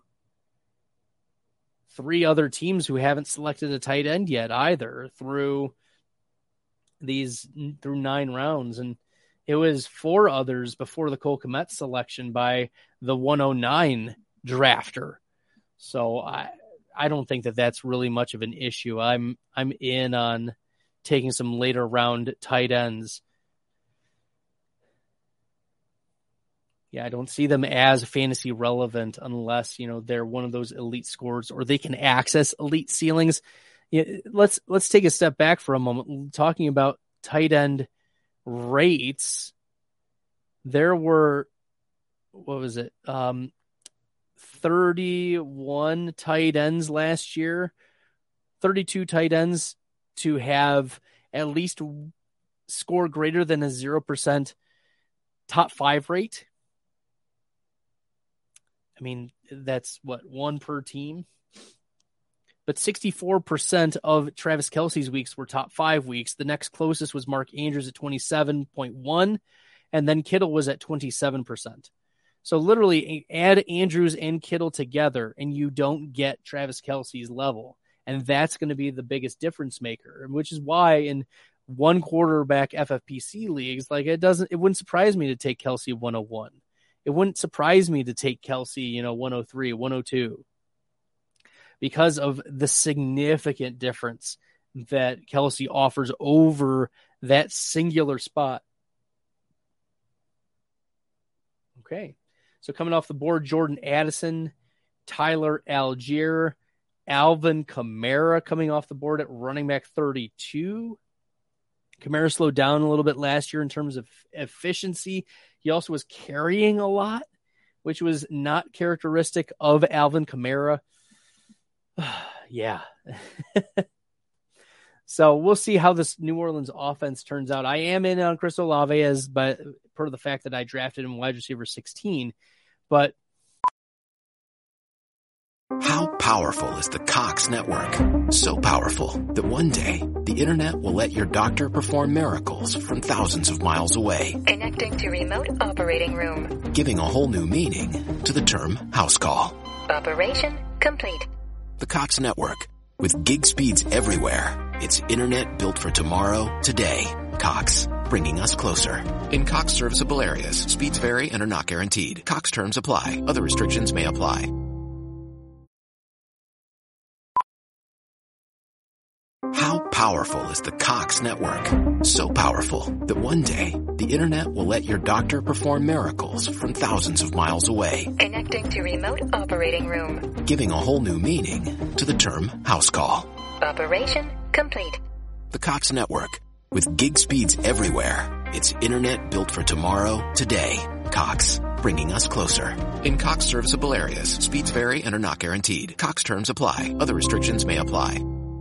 three other teams who haven't selected a tight end yet either through these through nine rounds. And it was four others before the Cole Kmet selection by the one oh nine drafter. So I, I don't think that that's really much of an issue. I'm, I'm in on taking some later round tight ends. Yeah, I don't see them as fantasy relevant unless, you know, they're one of those elite scorers or they can access elite ceilings. Yeah, let's let's take a step back for a moment. Talking about tight end rates, there were, what was it, um, thirty-one tight ends last year, thirty-two tight ends to have at least score greater than a zero percent top five rate. I mean, that's what, one per team? But sixty-four percent of Travis Kelce's weeks were top five weeks. The next closest was Mark Andrews at twenty-seven point one, and then Kittle was at twenty-seven percent. So literally add Andrews and Kittle together, and you don't get Travis Kelce's level. And that's going to be the biggest difference maker, which is why in one quarterback F F P C leagues, like it doesn't, it wouldn't surprise me to take Kelce one oh one. It wouldn't surprise me to take Kelce, you know, one oh three, one oh two. Because of the significant difference that Kelce offers over that singular spot. Okay. So coming off the board, Jordan Addison, Tyler Algier, Alvin Kamara coming off the board at running back thirty-two. Kamara slowed down a little bit last year in terms of efficiency. He also was carrying a lot, which was not characteristic of Alvin Kamara. Yeah. So we'll see how this New Orleans offense turns out. I am in on Chris Olave as, but per the fact that I drafted him wide receiver sixteen, but How powerful is the Cox network? So powerful that one day the internet will let your doctor perform miracles from thousands of miles away. Connecting to remote operating room. Giving a whole new meaning to the term house call. Operation complete. The Cox network. With gig speeds everywhere, it's internet built for tomorrow, today. Cox, bringing us closer. In Cox serviceable areas, speeds vary and are not guaranteed. Cox terms apply. Other restrictions may apply. How powerful is the Cox network? So powerful that one day the internet will let your doctor perform miracles from thousands of miles away. Connecting to remote operating room. Giving a whole new meaning to the term house call. Operation complete. The Cox network. With gig speeds everywhere, it's internet built for tomorrow, today. Cox, bringing us closer. In Cox serviceable areas, speeds vary and are not guaranteed. Cox terms apply. Other restrictions may apply.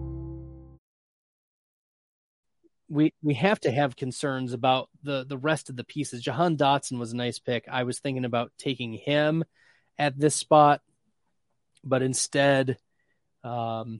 we we have to have concerns about the, the rest of the pieces. Jahan Dotson was a nice pick. I was thinking about taking him at this spot, but instead, um,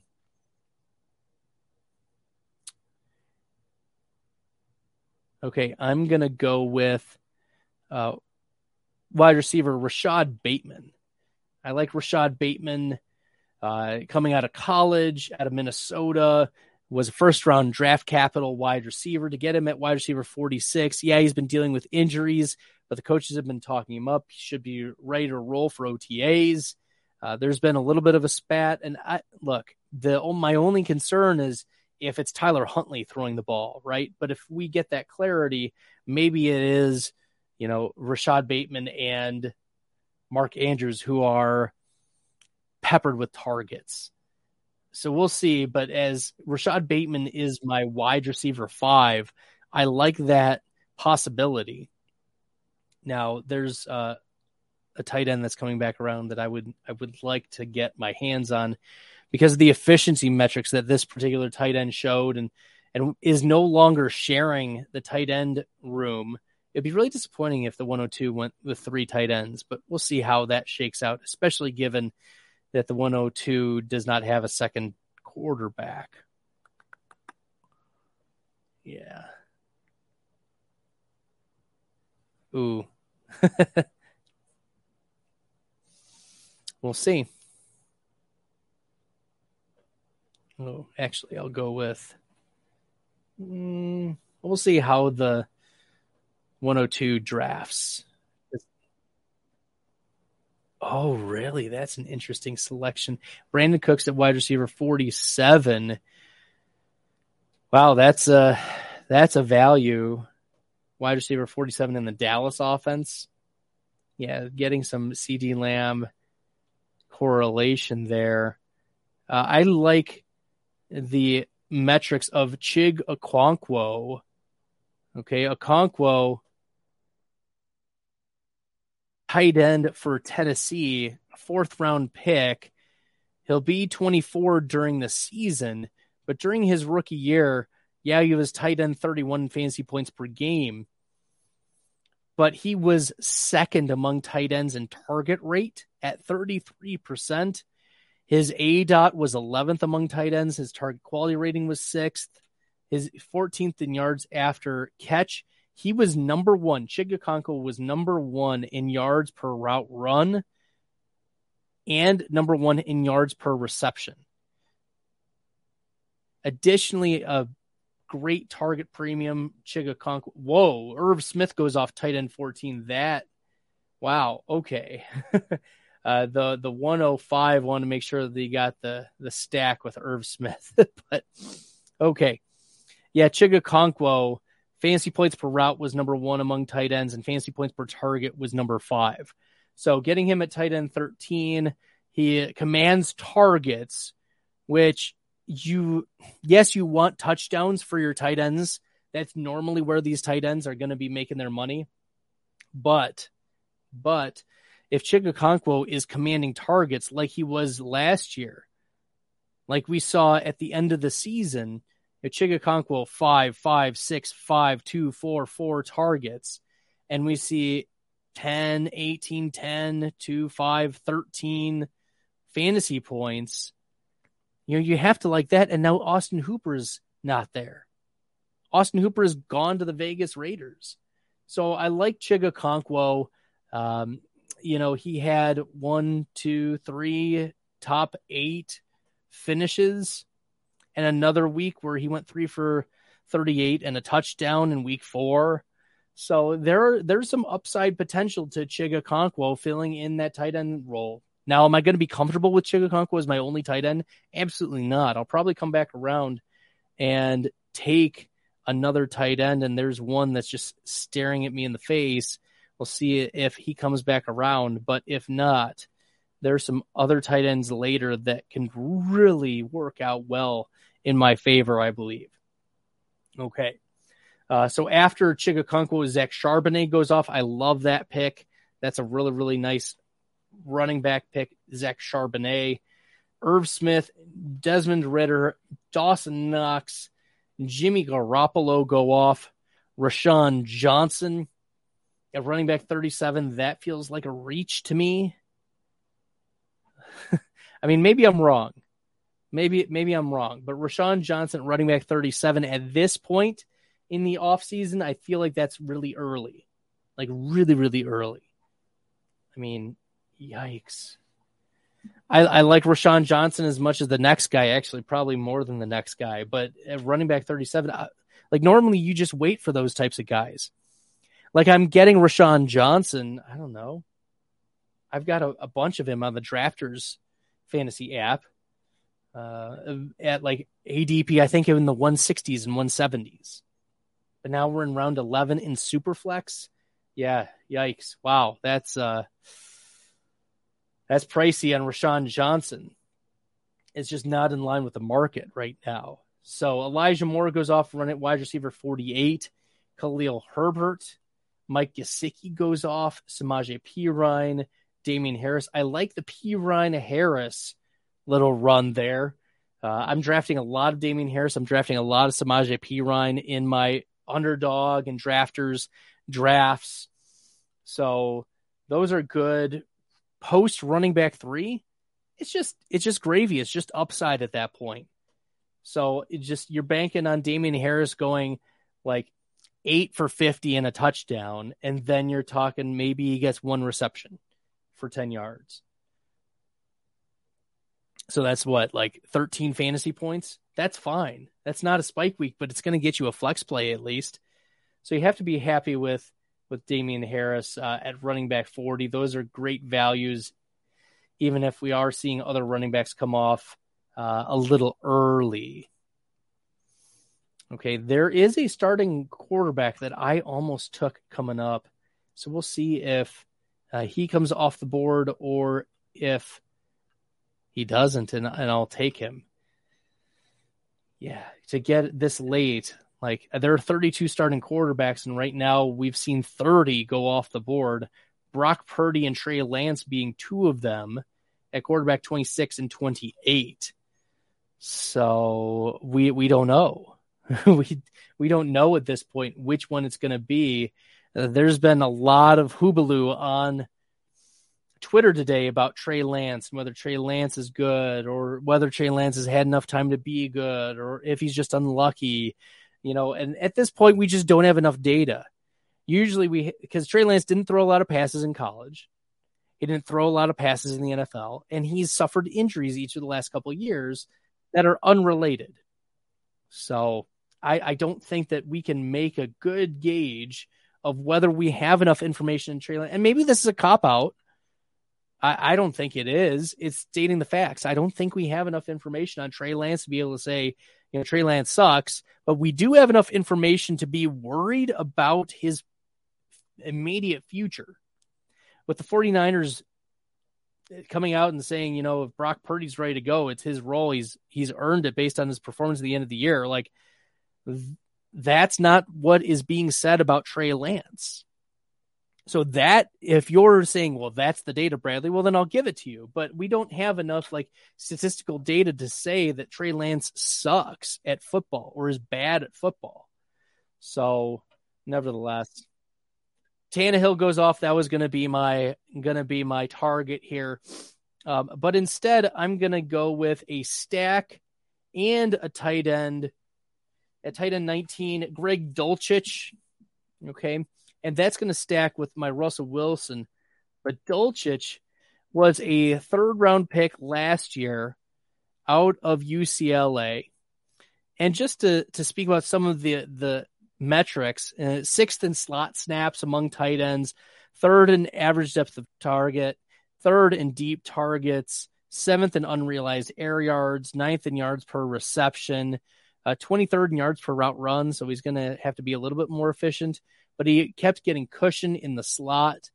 okay, I'm going to go with uh, wide receiver Rashad Bateman. I like Rashad Bateman uh, coming out of college, out of Minnesota. Was a first-round draft capital wide receiver. To get him at wide receiver forty-six, yeah, he's been dealing with injuries, but the coaches have been talking him up. He should be ready to roll for O T As. Uh, there's been a little bit of a spat, and I look, the my only concern is if it's Tyler Huntley throwing the ball, right? But if we get that clarity, maybe it is, you know, Rashad Bateman and Mark Andrews who are peppered with targets. So we'll see, but as Rashad Bateman is my wide receiver five, I like that possibility. Now, there's uh, a tight end that's coming back around that I would I would like to get my hands on because of the efficiency metrics that this particular tight end showed and, and is no longer sharing the tight end room. It'd be really disappointing if the one oh two went with three tight ends, but we'll see how that shakes out, especially given that the one oh two does not have a second quarterback. Yeah. Ooh. We'll see. Oh, actually, I'll go with... Mm, we'll see how the one oh two drafts. Oh, really? That's an interesting selection. Brandon Cooks at wide receiver forty-seven. Wow, that's a, that's a value. Wide receiver forty-seven in the Dallas offense. Yeah, getting some CeeDee Lamb correlation there. Uh, I like the metrics of Chig Okonkwo. Okay, Okonkwo, tight end for Tennessee, fourth round pick. He'll be twenty-four during the season, but during his rookie year, yeah, he was tight end thirty-one fantasy points per game, but he was second among tight ends in target rate at thirty-three percent. His A D O T was eleventh among tight ends. His target quality rating was sixth. His fourteenth in yards after catch. He was number one. Chig Okonkwo was number one in yards per route run and number one in yards per reception. Additionally, a great target premium, Chig Okonkwo. Whoa, Irv Smith goes off tight end fourteen. That, wow, okay. uh, the the one oh five wanted to make sure that he got the, the stack with Irv Smith. But, Okay. Yeah, Chigakonkwo, fantasy points per route was number one among tight ends, and fantasy points per target was number five. So getting him at tight end thirteen, he commands targets, which you, yes, you want touchdowns for your tight ends. That's normally where these tight ends are going to be making their money. But, but if Chigakonkwo is commanding targets like he was last year, like we saw at the end of the season, if Chigakonkwo five, five, six, five, two, four, four targets, and we see ten, eighteen, ten, two, five, thirteen fantasy points, you know, you have to like that. And now Austin Hooper's not there. Austin Hooper has gone to the Vegas Raiders. So I like Chigakonkwo. Um, you know, he had one, two, three top eight finishes, and another week where he went three for thirty-eight and a touchdown in week four. So there, there's some upside potential to Chigakonkwo filling in that tight end role. Now, am I going to be comfortable with Chigakonkwo as my only tight end? Absolutely not. I'll probably come back around and take another tight end, and there's one that's just staring at me in the face. We'll see if he comes back around, but if not, there's some other tight ends later that can really work out well in my favor, I believe. Okay. Uh, so after Chigakonkwo, Zach Charbonnet goes off. I love that pick. That's a really, really nice running back pick, Zach Charbonnet. Irv Smith, Desmond Ridder, Dawson Knox, Jimmy Garoppolo go off. Rashawn Johnson at running back thirty-seven. That feels like a reach to me. I mean, maybe I'm wrong. Maybe maybe I'm wrong. But Rashawn Johnson, running back thirty-seven, at this point in the offseason, I feel like that's really early. Like really, really early. I mean, yikes. I, I like Rashawn Johnson as much as the next guy, actually, probably more than the next guy. But at running back thirty-seven, I, like normally you just wait for those types of guys. Like I'm getting Rashawn Johnson, I don't know. I've got a, a bunch of him on the Drafters fantasy app uh, at like A D P, I think in the one sixties and one seventies. But now we're in round eleven in Superflex. Yeah, yikes. Wow, that's uh, that's pricey on Rashawn Johnson. It's just not in line with the market right now. So Elijah Moore goes off, run at wide receiver forty-eight. Khalil Herbert. Mike Gesicki goes off. Samaje Perine. Damian Harris. I like the Perine Harris little run there. Uh, I'm drafting a lot of Damian Harris. I'm drafting a lot of Samaje Perine in my underdog and drafters drafts. So those are good. Post running back three, it's just it's just gravy. It's just upside at that point. So it just you're banking on Damian Harris going like eight for fifty and a touchdown, and then you're talking maybe he gets one reception for ten yards. So that's what, like thirteen fantasy points? That's fine. That's not a spike week, but it's going to get you a flex play at least. So you have to be happy with, with Damian Harris uh, at running back forty. Those are great values, even if we are seeing other running backs come off uh, a little early. Okay, there is a starting quarterback that I almost took coming up. So we'll see if uh, he comes off the board or if he doesn't, and, and I'll take him. Yeah, to get this late, like there are thirty-two starting quarterbacks, and right now we've seen thirty go off the board. Brock Purdy and Trey Lance being two of them at quarterback twenty-six and twenty-eight. So we we don't know. we we don't know at this point which one it's going to be. Uh, there's been a lot of hoobaloo on Twitter today about Trey Lance and whether Trey Lance is good or whether Trey Lance has had enough time to be good or if he's just unlucky, you know, and at this point we just don't have enough data. Usually we, because Trey Lance didn't throw a lot of passes in college. He didn't throw a lot of passes in the N F L, and he's suffered injuries each of the last couple of years that are unrelated. So I, I don't think that we can make a good gauge of whether we have enough information in Trey Lance. And maybe this is a cop out. I, I don't think it is. It's stating the facts. I don't think we have enough information on Trey Lance to be able to say, you know, Trey Lance sucks, but we do have enough information to be worried about his immediate future. With the 49ers coming out and saying, you know, if Brock Purdy's ready to go, it's his role. He's he's earned it based on his performance at the end of the year. Like, th- that's not what is being said about Trey Lance. So that, if you're saying, well, that's the data, Bradley, well, then I'll give it to you. But we don't have enough like statistical data to say that Trey Lance sucks at football or is bad at football. So nevertheless, Tannehill goes off. That was going to be my going to be my target here. Um, but instead, I'm going to go with a stack and a tight end. At tight end nineteen, Greg Dulcich. Okay. And that's going to stack with my Russell Wilson. But Dulcich was a third round pick last year out of U C L A. And just to, to speak about some of the, the metrics, uh, sixth in slot snaps among tight ends, third in average depth of target, third in deep targets, seventh in unrealized air yards, ninth in yards per reception, uh, twenty-third in yards per route run. So he's going to have to be a little bit more efficient. But he kept getting cushion in the slot.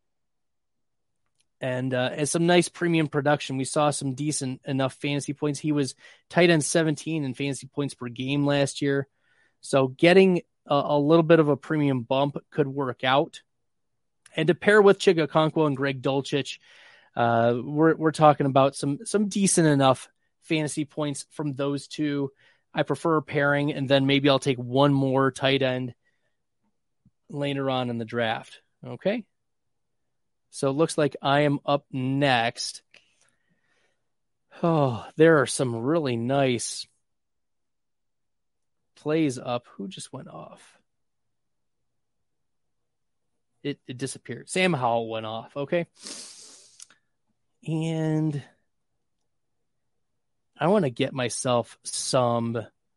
And uh, as some nice premium production, we saw some decent enough fantasy points. He was tight end seventeen in fantasy points per game last year. So getting a, a little bit of a premium bump could work out. And to pair with Chig Okonkwo and Greg Dulcich, uh, we're we're talking about some some decent enough fantasy points from those two. I prefer pairing, and then maybe I'll take one more tight end later on in the draft. Okay. So it looks like I am up next. Oh, there are some really nice plays up. Who just went off? It, it disappeared. Sam Howell went off. Okay. And I want to get myself some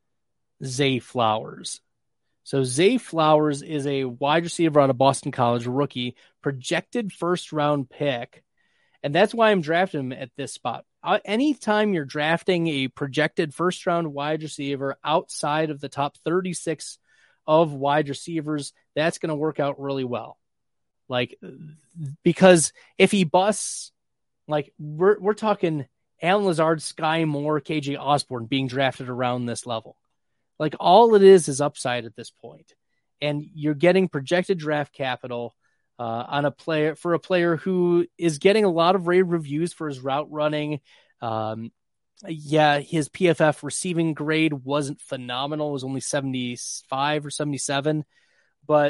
Zay Flowers. So Zay Flowers is a wide receiver out of Boston College, rookie, projected first round pick. And that's why I'm drafting him at this spot. Uh, anytime you're drafting a projected first round wide receiver outside of the top thirty-six of wide receivers, that's going to work out really well. Like, because if he busts, like we're, we're talking Allen Lazard, Sky Moore, K J Osborne being drafted around this level. Like, all it is is upside at this point. And you're getting projected draft capital uh, on a player for a player who is getting a lot of rave reviews for his route running. Um, yeah, his P F F receiving grade wasn't phenomenal. It was only seventy-five or seventy-seven. But,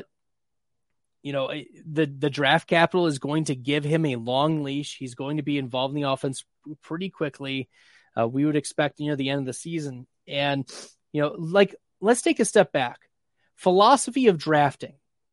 you know, the, the draft capital is going to give him a long leash. He's going to be involved in the offense pretty quickly. Uh, we would expect near the end of the season. And, you know, like, let's take a step back. Philosophy of drafting.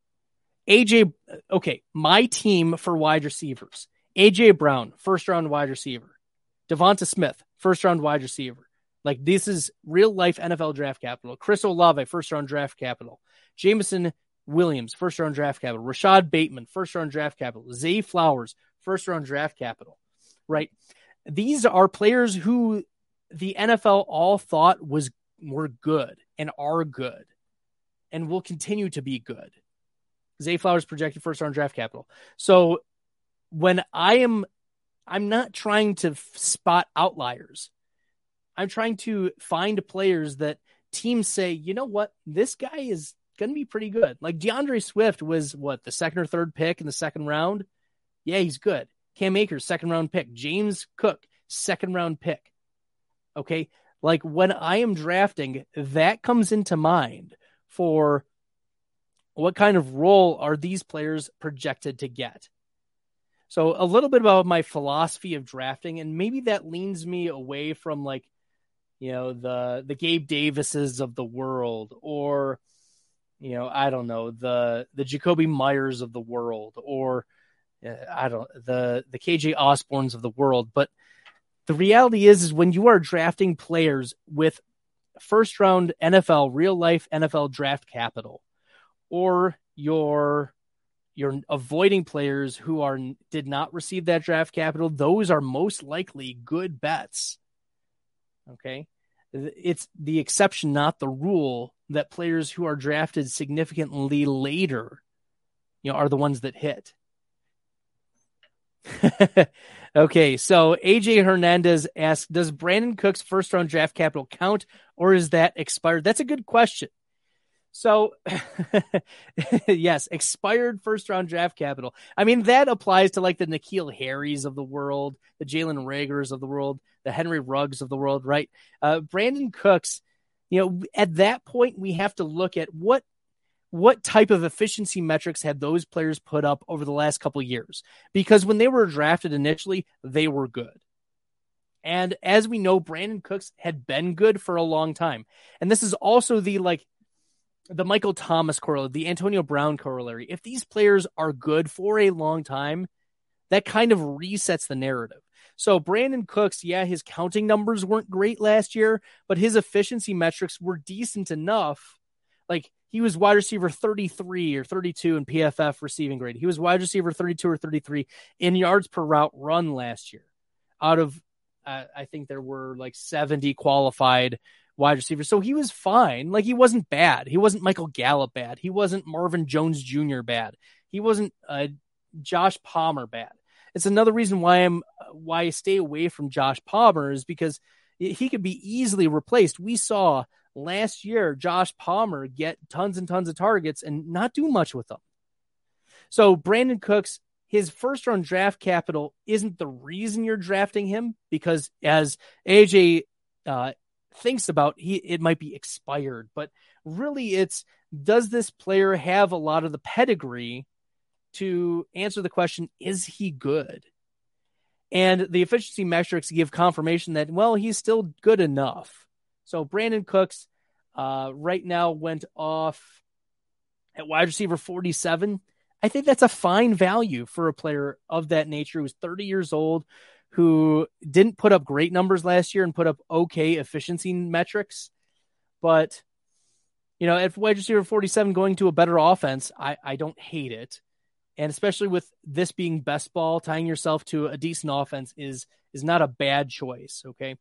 A J, okay, my team for wide receivers. A J Brown, first round wide receiver. Devonta Smith, first round wide receiver. Like, this is real life N F L draft capital. Chris Olave, first round draft capital. Jameson Williams, first round draft capital. Rashad Bateman, first round draft capital. Zay Flowers, first round draft capital. Right? These are players who the N F L all thought was were good and are good and will continue to be good. Zay Flowers projected first round draft capital. So when I am, I'm not trying to spot outliers. I'm trying to find players that teams say, you know what, this guy is going to be pretty good. Like DeAndre Swift was what, the second or third pick in the second round. Yeah, he's good. Cam Akers, second round pick. James Cook, second round pick. Okay. Like, when I am drafting, that comes into mind for what kind of role are these players projected to get. So a little bit about my philosophy of drafting, and maybe that leans me away from, like, you know, the, the Gabe Davises of the world, or, you know, I don't know, the, the Jacoby Myers of the world, or uh, I don't, the, the K J Osbornes of the world. But the reality is, is when you are drafting players with first round N F L, real life N F L draft capital, or you're you're avoiding players who are did not receive that draft capital. Those are most likely good bets. Okay. It's the exception, not the rule, that players who are drafted significantly later, you know, are the ones that hit. Okay, so A J Hernandez asks, does Brandon Cook's first round draft capital count, or is that expired? That's a good question. So, yes, expired first round draft capital. I mean, that applies to like the N'Keal Harrys of the world, the Jalen Reagors of the world, the Henry Ruggs of the world, right? Uh, Brandon Cooks, you know, at that point, we have to look at what what type of efficiency metrics had those players put up over the last couple of years? Because when they were drafted initially, they were good. And as we know, Brandon Cooks had been good for a long time. And this is also the like the Michael Thomas corollary, the Antonio Brown corollary. If these players are good for a long time, that kind of resets the narrative. So Brandon Cooks, yeah, his counting numbers weren't great last year, but his efficiency metrics were decent enough. Like, he was wide receiver thirty-three or thirty-two in P F F receiving grade. He was wide receiver thirty-two or thirty-three in yards per route run last year. Out of, uh, I think there were like seventy qualified wide receivers. So he was fine. Like, he wasn't bad. He wasn't Michael Gallup bad. He wasn't Marvin Jones Junior bad. He wasn't uh, Josh Palmer bad. It's another reason why I'm why I stay away from Josh Palmer, is because he could be easily replaced. We saw last year Josh Palmer get tons and tons of targets and not do much with them. So Brandon Cooks, his first round draft capital isn't the reason you're drafting him, because as A J uh, thinks about, he it might be expired, but really it's, does this player have a lot of the pedigree to answer the question, is he good? And the efficiency metrics give confirmation that, well, he's still good enough. So Brandon Cooks uh, right now went off at wide receiver forty-seven. I think that's a fine value for a player of that nature who's thirty years old, who didn't put up great numbers last year and put up okay efficiency metrics. But, you know, at wide receiver forty-seven going to a better offense, I, I don't hate it. And especially with this being best ball, tying yourself to a decent offense is is not a bad choice, okay?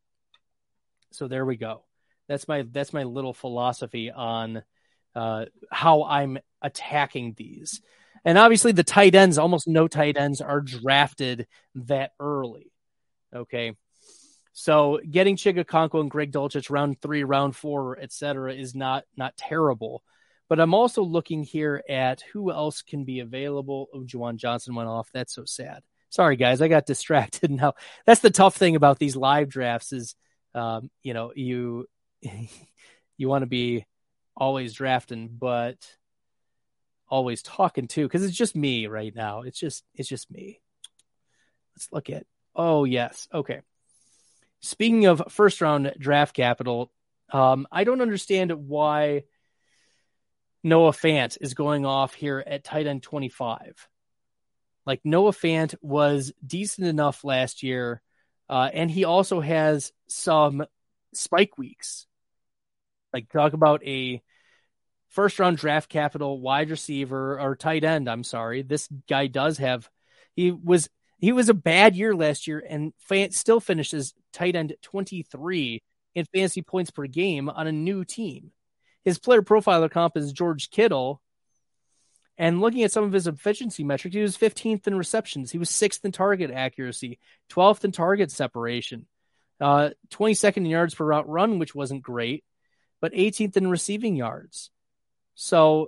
So there we go. That's my that's my little philosophy on uh, how I'm attacking these. And obviously the tight ends, almost no tight ends are drafted that early. Okay. So getting Chigakonko and Greg Dulcich round three, round four, et cetera is not not terrible. But I'm also looking here at who else can be available. Oh, Juwan Johnson went off. That's so sad. Sorry, guys. I got distracted. Now, that's the tough thing about these live drafts is, um, you know, you you want to be always drafting, but always talking too, because it's just me right now. It's just it's just me. Let's look at. Oh, yes. Okay. Speaking of first round draft capital, um, I don't understand why Noah Fant is going off here at tight end twenty-five. Like, Noah Fant was decent enough last year, uh, and he also has some spike weeks. Like, talk about a first round draft capital wide receiver or tight end. I'm sorry. This guy does have, he was, he was a bad year last year, and Fant still finishes tight end twenty-three in fantasy points per game on a new team. His player profiler comp is George Kittle. And looking at some of his efficiency metrics, he was fifteenth in receptions. He was sixth in target accuracy, twelfth in target separation, uh, twenty-second in yards per route run, which wasn't great, but eighteenth in receiving yards. So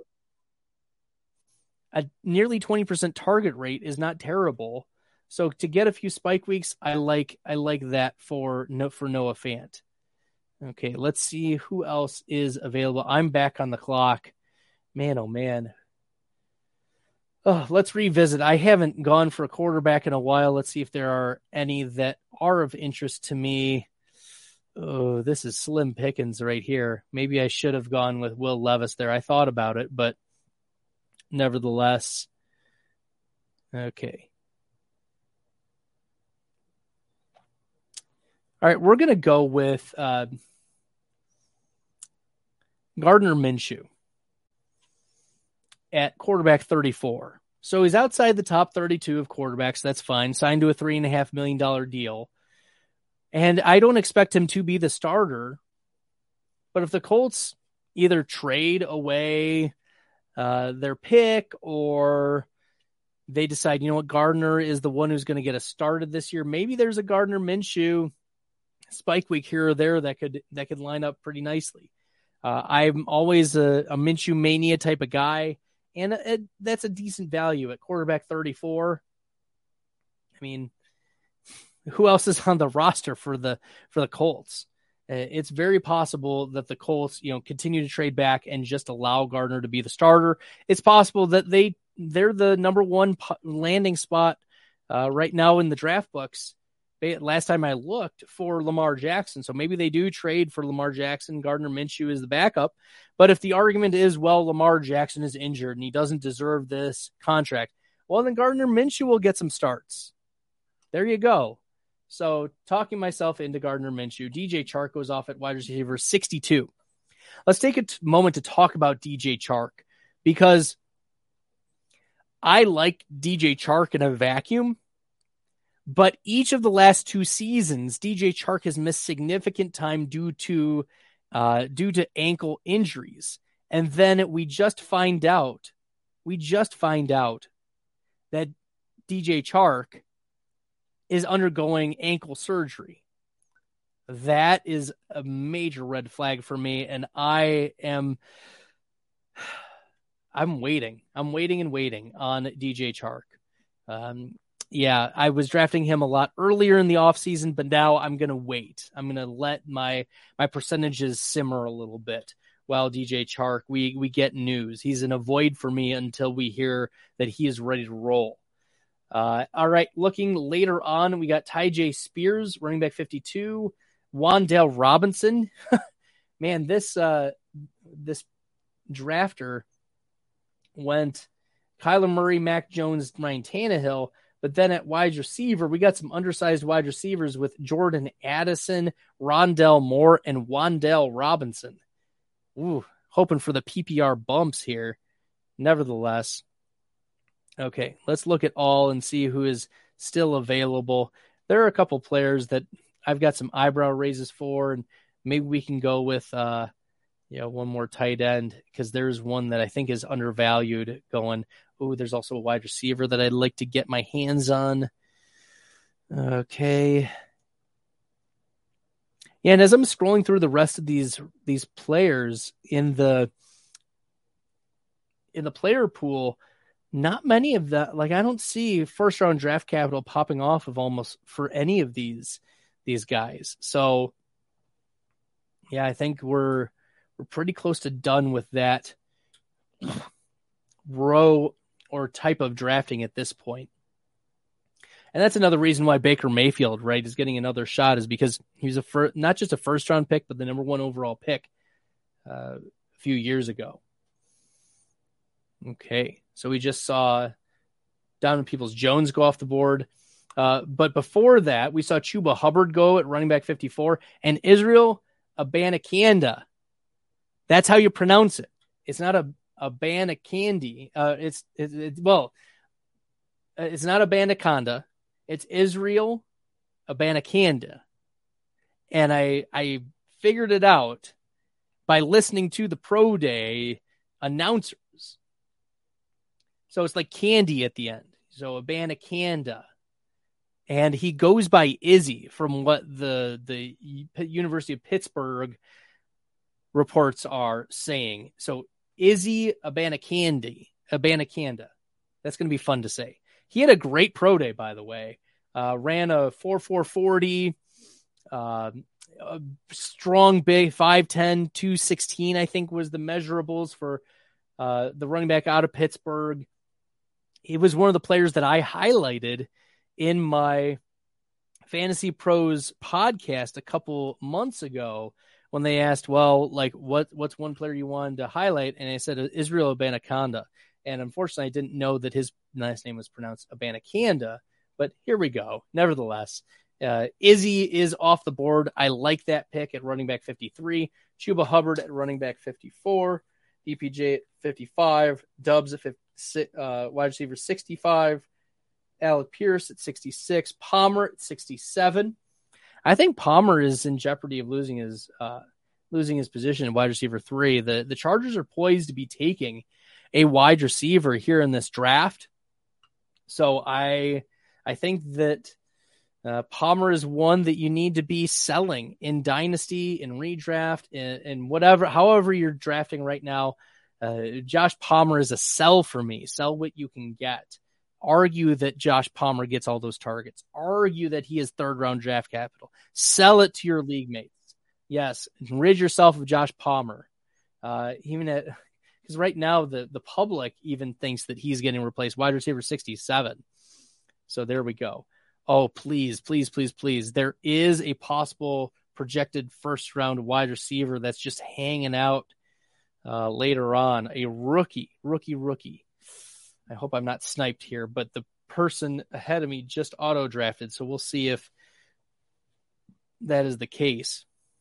a nearly twenty percent target rate is not terrible. So to get a few spike weeks, I like I like that for for Noah Fant. Okay, let's see who else is available. I'm back on the clock. Man, oh man. Oh, let's revisit. I haven't gone for a quarterback in a while. Let's see if there are any that are of interest to me. Oh, this is slim pickings right here. Maybe I should have gone with Will Levis there. I thought about it, but nevertheless. Okay. All right, we're going to go with uh, Gardner Minshew at quarterback thirty-four. So he's outside the top thirty-two of quarterbacks. That's fine. Signed to a three and a half million dollar deal. And I don't expect him to be the starter. But if the Colts either trade away uh, their pick or they decide, you know what, Gardner is the one who's going to get us started this year, maybe there's a Gardner Minshew spike week here or there that could that could line up pretty nicely. Uh, I'm always a, a Minshew mania type of guy. And it, that's a decent value at quarterback thirty-four. I mean, who else is on the roster for the for the Colts? Uh, it's very possible that the Colts, you know, continue to trade back and just allow Gardner to be the starter. It's possible that they they're the number one landing spot uh, right now in the draft books. They, last time I looked for Lamar Jackson, so maybe they do trade for Lamar Jackson. Gardner Minshew is the backup. But if the argument is, well, Lamar Jackson is injured and he doesn't deserve this contract, well, then Gardner Minshew will get some starts. There you go. So talking myself into Gardner Minshew, D J Chark goes off at wide receiver sixty-two. Let's take a t- moment to talk about D J Chark because I like D J Chark in a vacuum. But each of the last two seasons, D J Chark has missed significant time due to uh, due to ankle injuries. And then we just find out, we just find out that D J Chark is undergoing ankle surgery. That is a major red flag for me. And I am, I'm waiting. I'm waiting and waiting on D J Chark. Um, Yeah, I was drafting him a lot earlier in the offseason, but now I'm going to wait. I'm going to let my my percentages simmer a little bit while D J Chark, we, we get news. He's an avoid for me until we hear that he is ready to roll. Uh, all right, looking later on, we got Tyjae Spears, running back fifty-two, Wan'Dale Robinson. Man, this uh, this drafter went Kyler Murray, Mac Jones, Ryan Tannehill. But then at wide receiver, we got some undersized wide receivers with Jordan Addison, Rondell Moore, and Wan'Dale Robinson. Ooh, hoping for the P P R bumps here. Nevertheless, okay, let's look at all and see who is still available. There are a couple players that I've got some eyebrow raises for, and maybe we can go with uh, you know, one more tight end because there's one that I think is undervalued going. Oh, there's also a wide receiver that I'd like to get my hands on. Okay. Yeah, and as I'm scrolling through the rest of these these players in the in the player pool, not many of that. Like I don't see first round draft capital popping off of almost for any of these these guys. So yeah, I think we're we're pretty close to done with that row or type of drafting at this point. And that's another reason why Baker Mayfield, right, is getting another shot is because he was a fir- not just a first round pick, but the number one overall pick uh, a few years ago. Okay. So we just saw Donovan Peoples-Jones go off the board. Uh, but before that, we saw Chuba Hubbard go at running back fifty-four and Israel Abanikanda. That's how you pronounce it. It's not a Abanikandi. Uh, it's, it, it, well, it's not Abanikanda. It's Israel Abanikanda. And I, I figured it out by listening to the Pro Day announcers. So it's like candy at the end. So Abanikanda. And he goes by Izzy from what the, the University of Pittsburgh reports are saying. So Izzy Abanikanda. Abanikanda. That's going to be fun to say. He had a great pro day, by the way. Uh, ran a four four forty, uh, a strong, big five ten, two sixteen, I think was the measurables for uh, the running back out of Pittsburgh. He was one of the players that I highlighted in my Fantasy Pros podcast a couple months ago when they asked, well, like, what what's one player you wanted to highlight? And I said, Israel Abanikanda. And unfortunately, I didn't know that his last name was pronounced Abanikanda. But here we go. Nevertheless, uh, Izzy is off the board. I like that pick at running back fifty-three. Chuba Hubbard at running back fifty-four. D P J at fifty-five. Dubs at uh, wide receiver sixty-five. Alec Pierce at sixty-six. Palmer at sixty-seven. I think Palmer is in jeopardy of losing his uh, losing his position in wide receiver three. The the Chargers are poised to be taking a wide receiver here in this draft. So I I think that uh, Palmer is one that you need to be selling in dynasty, in redraft, in, in whatever, however you're drafting right now. Uh, Josh Palmer is a sell for me. Sell what you can get. Argue that Josh Palmer gets all those targets. Argue that he is third round draft capital. Sell it to your league mates. Yes, rid yourself of Josh Palmer. Uh, even at because right now the the public even thinks that he's getting replaced. Wide receiver sixty-seven. So there we go. Oh, please, please, please, please. There is a possible projected first round wide receiver that's just hanging out uh, later on. A rookie, rookie, rookie. I hope I'm not sniped here, but the person ahead of me just auto drafted. So we'll see if that is the case.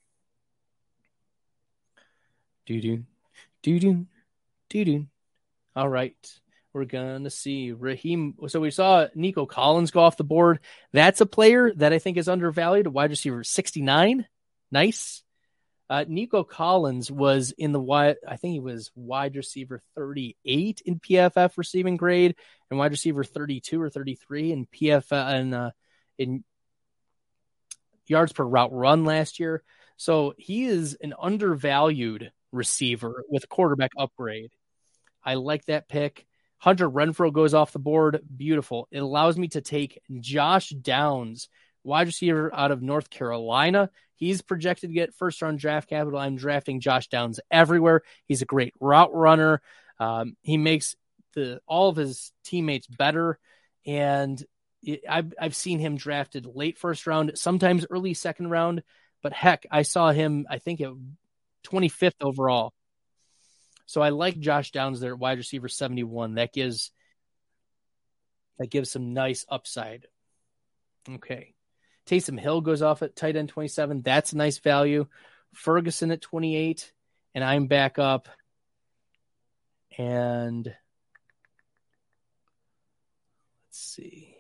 Doo-doo, doo-doo, doo-doo. All right. We're going to see Raheem. So we saw Nico Collins go off the board. That's a player that I think is undervalued. A wide receiver sixty-nine. Nice. Uh, Nico Collins was in the wide, I think he was wide receiver thirty-eight in P F F receiving grade and wide receiver thirty-two or thirty-three in P F F and uh, in yards per route run last year. So he is an undervalued receiver with a quarterback upgrade. I like that pick. Hunter Renfrow goes off the board. Beautiful. It allows me to take Josh Downs, wide receiver out of North Carolina. He's projected to get first round draft capital. I'm drafting Josh Downs everywhere. He's a great route runner. Um, he makes the all of his teammates better. And it, I've, I've seen him drafted late first round, sometimes early second round. But heck, I saw him, I think, at twenty-fifth overall. So I like Josh Downs there at wide receiver seventy-one. That gives that gives some nice upside. Okay. Taysom Hill goes off at tight end twenty-seven. That's a nice value. Ferguson at twenty-eight. And I'm back up. And let's see.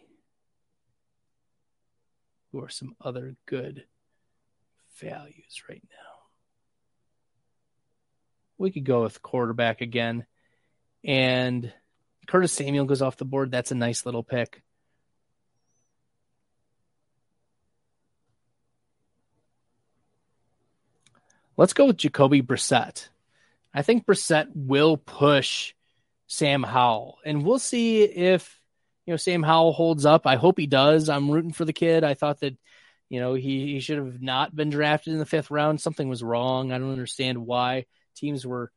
Who are some other good values right now? We could go with quarterback again. And Curtis Samuel goes off the board. That's a nice little pick. Let's go with Jacoby Brissett. I think Brissett will push Sam Howell. And we'll see if, you know, Sam Howell holds up. I hope he does. I'm rooting for the kid. I thought that, you know, he, he should have not been drafted in the fifth round. Something was wrong. I don't understand why teams were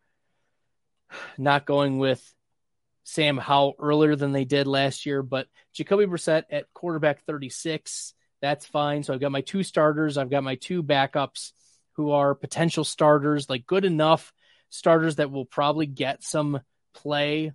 not going with Sam Howell earlier than they did last year. But Jacoby Brissett at quarterback thirty-six, that's fine. So I've got my two starters. I've got my two backups who are potential starters, like good enough starters that will probably get some play.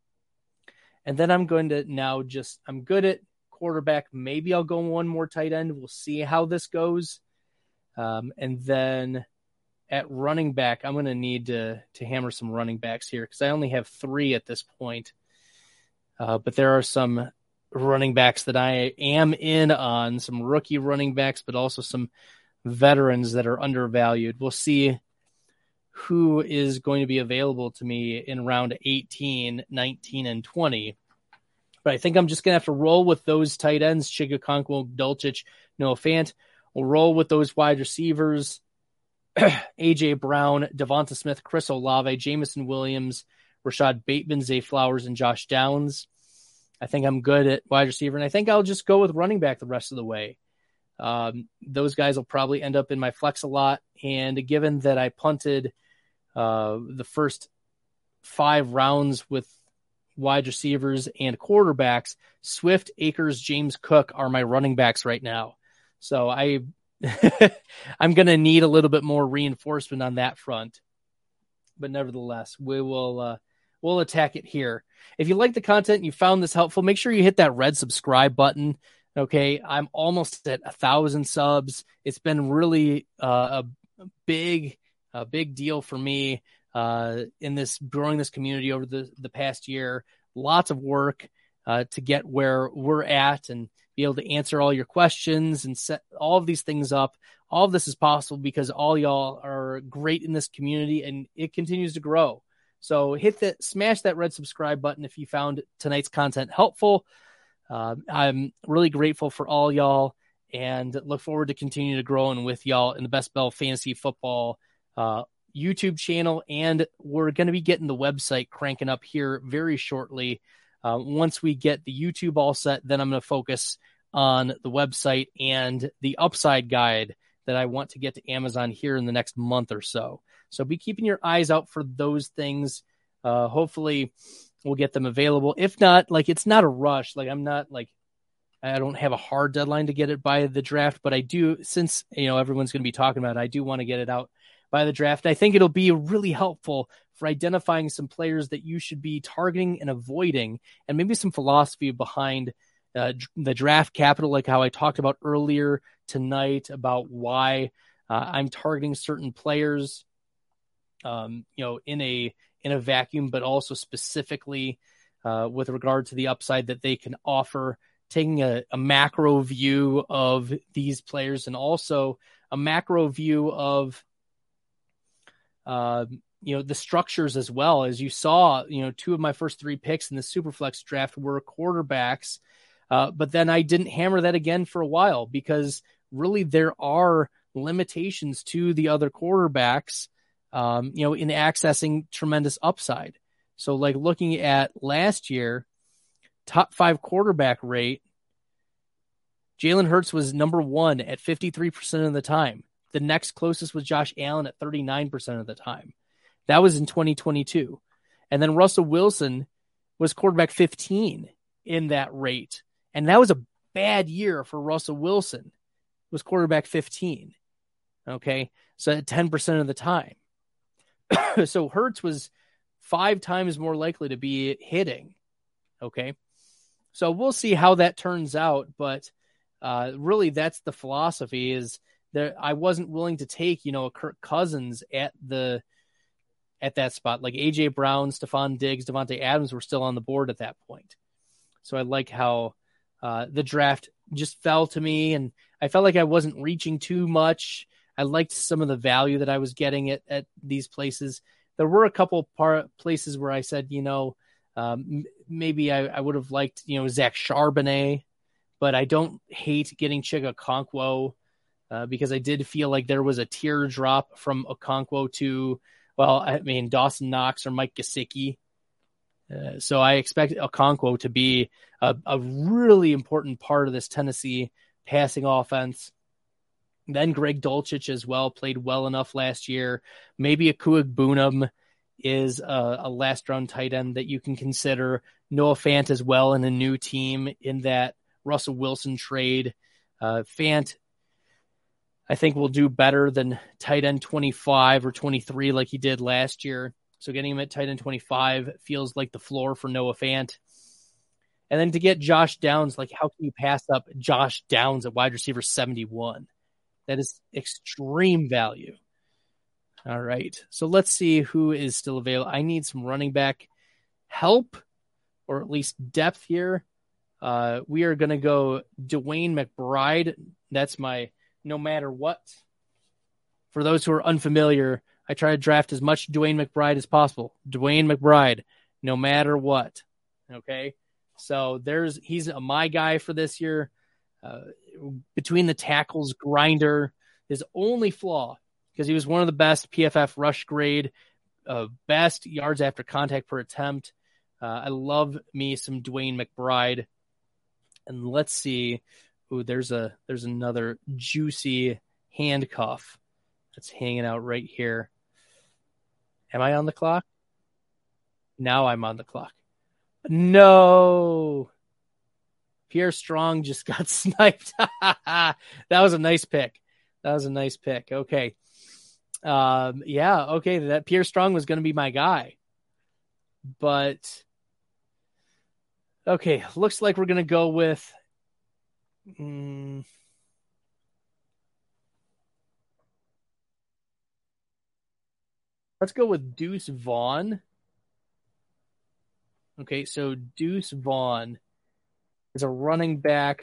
And then I'm going to now just, I'm good at quarterback. Maybe I'll go one more tight end. We'll see how this goes. Um, and then at running back, I'm going to need to, to hammer some running backs here because I only have three at this point. Uh, but there are some running backs that I am in on, some rookie running backs, but also some veterans that are undervalued. We'll see who is going to be available to me in round eighteen, nineteen, and twenty. But I think I'm just going to have to roll with those tight ends, Chigakonkwo, Dulcich, Noah Fant. We'll roll with those wide receivers, A J Brown, Devonta Smith, Chris Olave, Jameson Williams, Rashad Bateman, Zay Flowers, and Josh Downs. I think I'm good at wide receiver, and I think I'll just go with running back the rest of the way. Um, those guys will probably end up in my flex a lot. And given that I punted uh, the first five rounds with wide receivers and quarterbacks, Swift, Akers, James Cook are my running backs right now. So I, I'm going to need a little bit more reinforcement on that front. But nevertheless, we will uh, we'll attack it here. If you like the content and you found this helpful, make sure you hit that red subscribe button. Okay, I'm almost at a thousand subs. It's been really uh, a big, a big deal for me uh, in this growing this community over the, the past year. lots of work uh, to get where we're at and be able to answer all your questions and set all of these things up. All of this is possible because all y'all are great in this community, and it continues to grow. So hit that, smash that red subscribe button if you found tonight's content helpful. Uh, I'm really grateful for all y'all and look forward to continuing to growing with y'all in the Best Bell Fantasy Football uh, YouTube channel. And we're going to be getting the website cranking up here very shortly. Uh, once we get the YouTube all set, then I'm going to focus on the website and the upside guide that I want to get to Amazon here in the next month or so. So be keeping your eyes out for those things. Uh, hopefully we'll get them available. If not, like, it's not a rush. Like, I'm not like, I don't have a hard deadline to get it by the draft, but I do, since, you know, everyone's going to be talking about it, I do want to get it out by the draft. I think it'll be really helpful for identifying some players that you should be targeting and avoiding, and maybe some philosophy behind uh, the draft capital, like how I talked about earlier tonight about why uh, I'm targeting certain players, um, you know, in a, in a vacuum, but also specifically uh, with regard to the upside that they can offer, taking a, a macro view of these players and also a macro view of, uh, you know, the structures as well. As you saw, you know, two of my first three picks in the Superflex draft were quarterbacks, uh, but then I didn't hammer that again for a while because really there are limitations to the other quarterbacks, um, you know, in accessing tremendous upside. So like looking at last year, top five quarterback rate, Jalen Hurts was number one at fifty-three percent of the time. The next closest was Josh Allen at thirty-nine percent of the time. That was in twenty twenty-two. And then Russell Wilson was quarterback fifteen in that rate. And that was a bad year for Russell Wilson, was quarterback fifteen. Okay. So at ten percent of the time. So Hurts was five times more likely to be hitting. Okay. So we'll see how that turns out. But uh, really that's the philosophy is that I wasn't willing to take, you know, a Kirk Cousins at the, at that spot. Like A J Brown, Stephon Diggs, Devontae Adams were still on the board at that point. So I like how uh, the draft just fell to me, and I felt like I wasn't reaching too much. I liked some of the value that I was getting at, at these places. There were a couple par- places where I said, you know, um, maybe I, I would have liked, you know, Zach Charbonnet, but I don't hate getting Chig Okonkwo uh, because I did feel like there was a teardrop from Okonkwo to, well, I mean, Dawson Knox or Mike Gesicki. Uh, so I expect Okonkwo to be a, a really important part of this Tennessee passing offense. Then Greg Dulcich as well played well enough last year. Maybe Akua Bunum is a, a last round tight end that you can consider. Noah Fant as well in a new team in that Russell Wilson trade. Uh, Fant, I think, will do better than tight end twenty-five or twenty-three like he did last year. So getting him at tight end twenty-five feels like the floor for Noah Fant. And then to get Josh Downs, like how can you pass up Josh Downs at wide receiver seventy-one? That is extreme value. All right. So let's see who is still available. I need some running back help or at least depth here. Uh, we are going to go Dwayne McBride. That's my no matter what. For those who are unfamiliar, I try to draft as much Dwayne McBride as possible. Dwayne McBride, no matter what. Okay. So there's, he's a, my guy for this year. Uh, between the tackles, grinder, his only flaw, because he was one of the best P F F rush grade, uh, best yards after contact per attempt. Uh, I love me some Dwayne McBride. And let's see. Ooh, there's a there's another juicy handcuff that's hanging out right here. Am I on the clock? Now I'm on the clock. No. Pierre Strong just got sniped. That was a nice pick. That was a nice pick. Okay. Um, yeah, okay. That Pierre Strong was going to be my guy. But, okay. Looks like we're going to go with... Mm, let's go with Deuce Vaughn. Okay, so Deuce Vaughn is a running back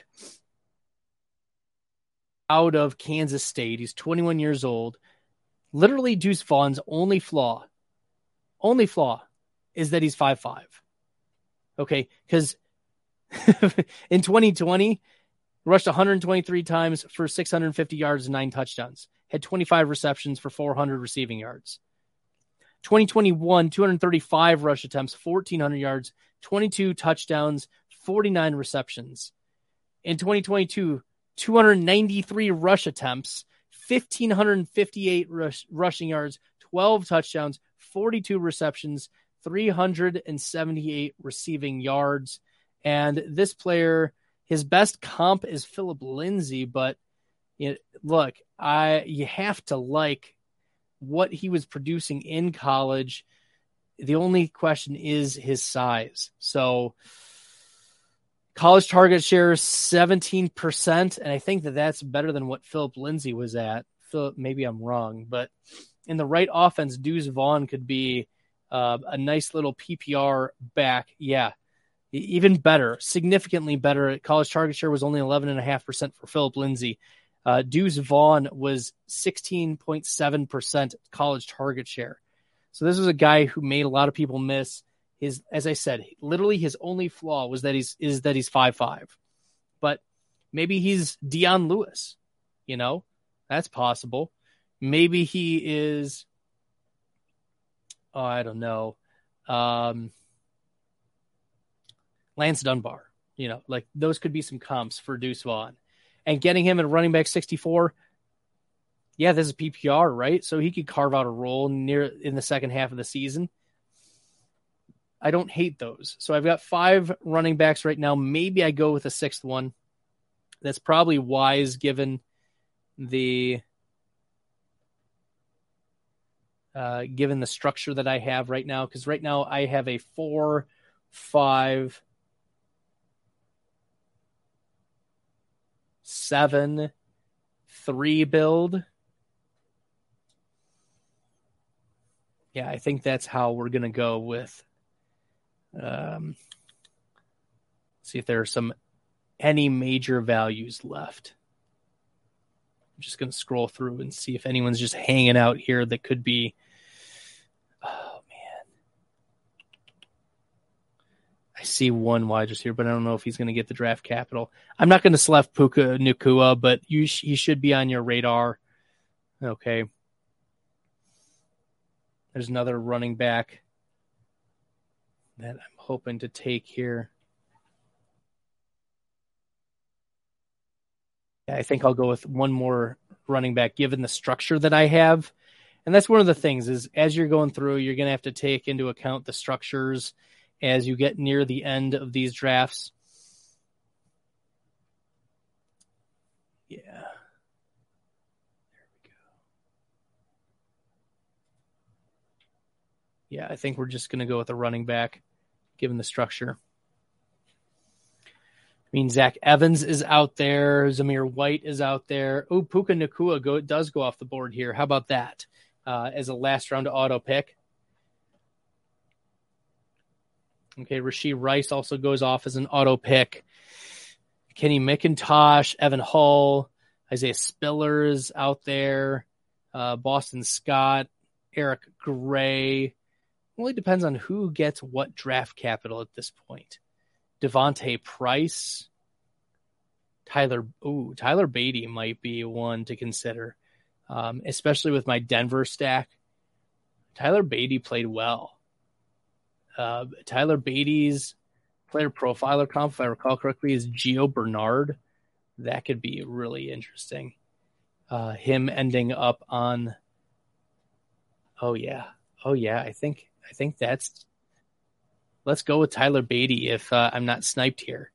out of Kansas State. He's twenty-one years old. Literally, Deuce Vaughn's only flaw, only flaw is that he's five five. Okay, because in twenty twenty, rushed one hundred twenty-three times for six hundred fifty yards and nine touchdowns. Had twenty-five receptions for four hundred receiving yards. twenty twenty-one, two hundred thirty-five rush attempts, fourteen hundred yards, twenty-two touchdowns, forty-nine receptions. In twenty twenty-two, two hundred ninety-three rush attempts, one thousand five hundred fifty-eight rush, rushing yards, twelve touchdowns, forty-two receptions, three hundred seventy-eight receiving yards. And this player, his best comp is Philip Lindsay, but you know, look, I you have to like what he was producing in college. The only question is his size. So college target share seventeen percent, and I think that that's better than what Philip Lindsay was at. Philip, maybe I'm wrong, but in the right offense, Deuce Vaughn could be uh, a nice little P P R back. Yeah, even better, significantly better. College target share was only eleven point five percent for Philip Lindsay. Uh, Deuce Vaughn was sixteen point seven percent college target share. So this was a guy who made a lot of people miss. His, as I said, literally his only flaw was that he's is that he's five five. But maybe he's Dion Lewis, you know, that's possible. Maybe he is, oh, I don't know, um, Lance Dunbar. You know, like those could be some comps for Deuce Vaughn. And getting him at running back sixty-four, yeah, this is P P R, right? So he could carve out a role near in the second half of the season. I don't hate those. So I've got five running backs right now. Maybe I go with a sixth one. That's probably wise given the uh, given the structure that I have right now. Because right now I have a four, five, seven, three build. Yeah, I think that's how we're going to go with. Um, see if there are some any major values left. I'm just going to scroll through and see if anyone's just hanging out here that could be. Oh man, I see one wide receiver, but I don't know if he's going to get the draft capital. I'm not going to select Puka Nacua, but you sh- he should be on your radar. Okay. There's another running back that I'm hoping to take here. Yeah, I think I'll go with one more running back given the structure that I have. And that's one of the things is as you're going through, you're going to have to take into account the structures as you get near the end of these drafts. Yeah. There we go. Yeah, I think we're just going to go with a running back given the structure. I mean, Zach Evans is out there. Zamir White is out there. Oh, Puka Nacua go, does go off the board here. How about that uh, as a last round auto pick? Okay, Rashee Rice also goes off as an auto pick. Kenny McIntosh, Evan Hull, Isaiah Spillers out there. Uh, Boston Scott, Eric Gray. Really depends on who gets what draft capital at this point. Devontae Price, Tyler. Ooh, Tyler Beatty might be one to consider, um, especially with my Denver stack. Tyler Beatty played well. Uh, Tyler Beatty's player profiler comp, if I recall correctly, is Gio Bernard. That could be really interesting. Uh, him ending up on. Oh yeah, oh yeah. I think. I think that's, let's go with Tyler Beatty if uh, I'm not sniped here.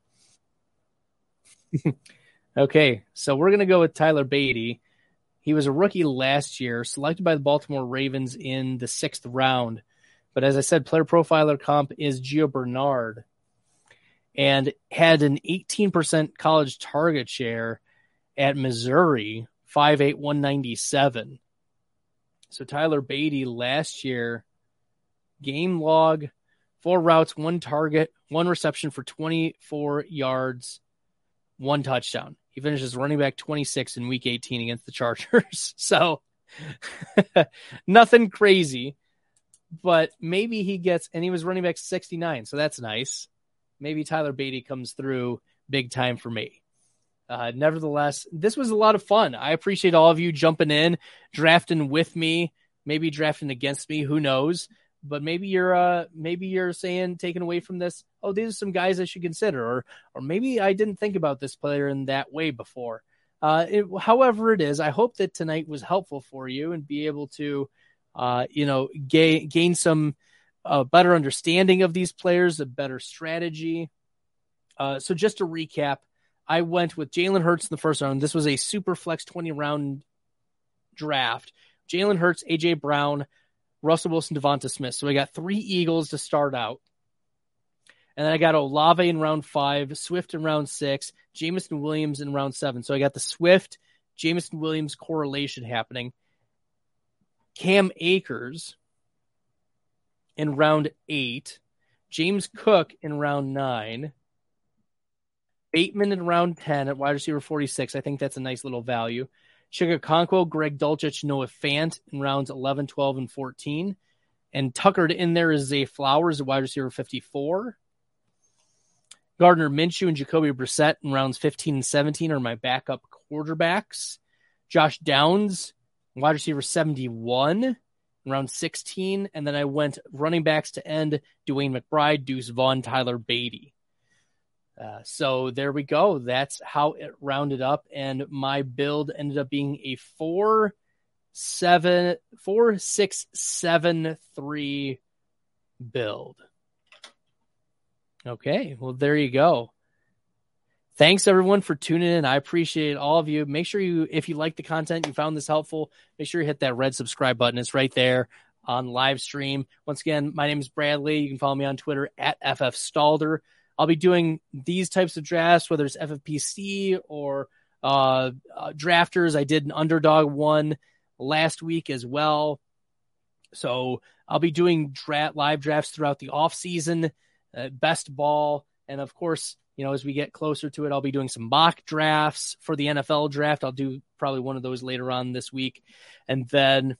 Okay, so we're going to go with Tyler Beatty. He was a rookie last year, selected by the Baltimore Ravens in the sixth round. But as I said, player profiler comp is Gio Bernard and had an eighteen percent college target share at Missouri, five eight, one ninety-seven. So Tyler Beatty last year, game log, four routes, one target, one reception for twenty-four yards, one touchdown. He finishes running back twenty-six in week eighteen against the Chargers. So nothing crazy, but maybe he gets, and he was running back sixty-nine. So that's nice. Maybe Tyler Beatty comes through big time for me. Uh, nevertheless, this was a lot of fun. I appreciate all of you jumping in, drafting with me, maybe drafting against me. Who knows? But maybe you're, uh, maybe you're saying, taking away from this, oh, these are some guys I should consider, or, or maybe I didn't think about this player in that way before. Uh, it, however it is, I hope that tonight was helpful for you and be able to, uh, you know, gain gain some uh, better understanding of these players, a better strategy. Uh, so just to recap, I went with Jalen Hurts in the first round. This was a super flex twenty round draft. Jalen Hurts, A J Brown, Russell Wilson, Devonta Smith. So I got three Eagles to start out. And then I got Olave in round five, Swift in round six, Jameson Williams in round seven. So I got the Swift, Jameson Williams correlation happening. Cam Akers in round eight, James Cook in round nine, Bateman in round ten at wide receiver forty-six. I think that's a nice little value. Chigakonkwo, Greg Dulcich, Noah Fant in rounds eleven, twelve, and fourteen. And tuckered in there is Zay Flowers at wide receiver fifty-four. Gardner Minshew and Jacoby Brissett in rounds fifteen and seventeen are my backup quarterbacks. Josh Downs, wide receiver seventy-one in round sixteen. And then I went running backs to end, Dwayne McBride, Deuce Vaughn, Tyler Beatty. Uh, so there we go. That's how it rounded up. And my build ended up being a four, seven, four, six, seven, three build. Okay. Well, there you go. Thanks everyone for tuning in. I appreciate all of you. Make sure you, if you like the content, you found this helpful, make sure you hit that red subscribe button. It's right there on live stream. Once again, my name is Bradley. You can follow me on Twitter at F F Stalder. I'll be doing these types of drafts, whether it's F F P C or uh, uh, drafters. I did an underdog one last week as well. So I'll be doing dra- live drafts throughout the off season, uh, best ball. And of course, you know, as we get closer to it, I'll be doing some mock drafts for the N F L draft. I'll do probably one of those later on this week. And then,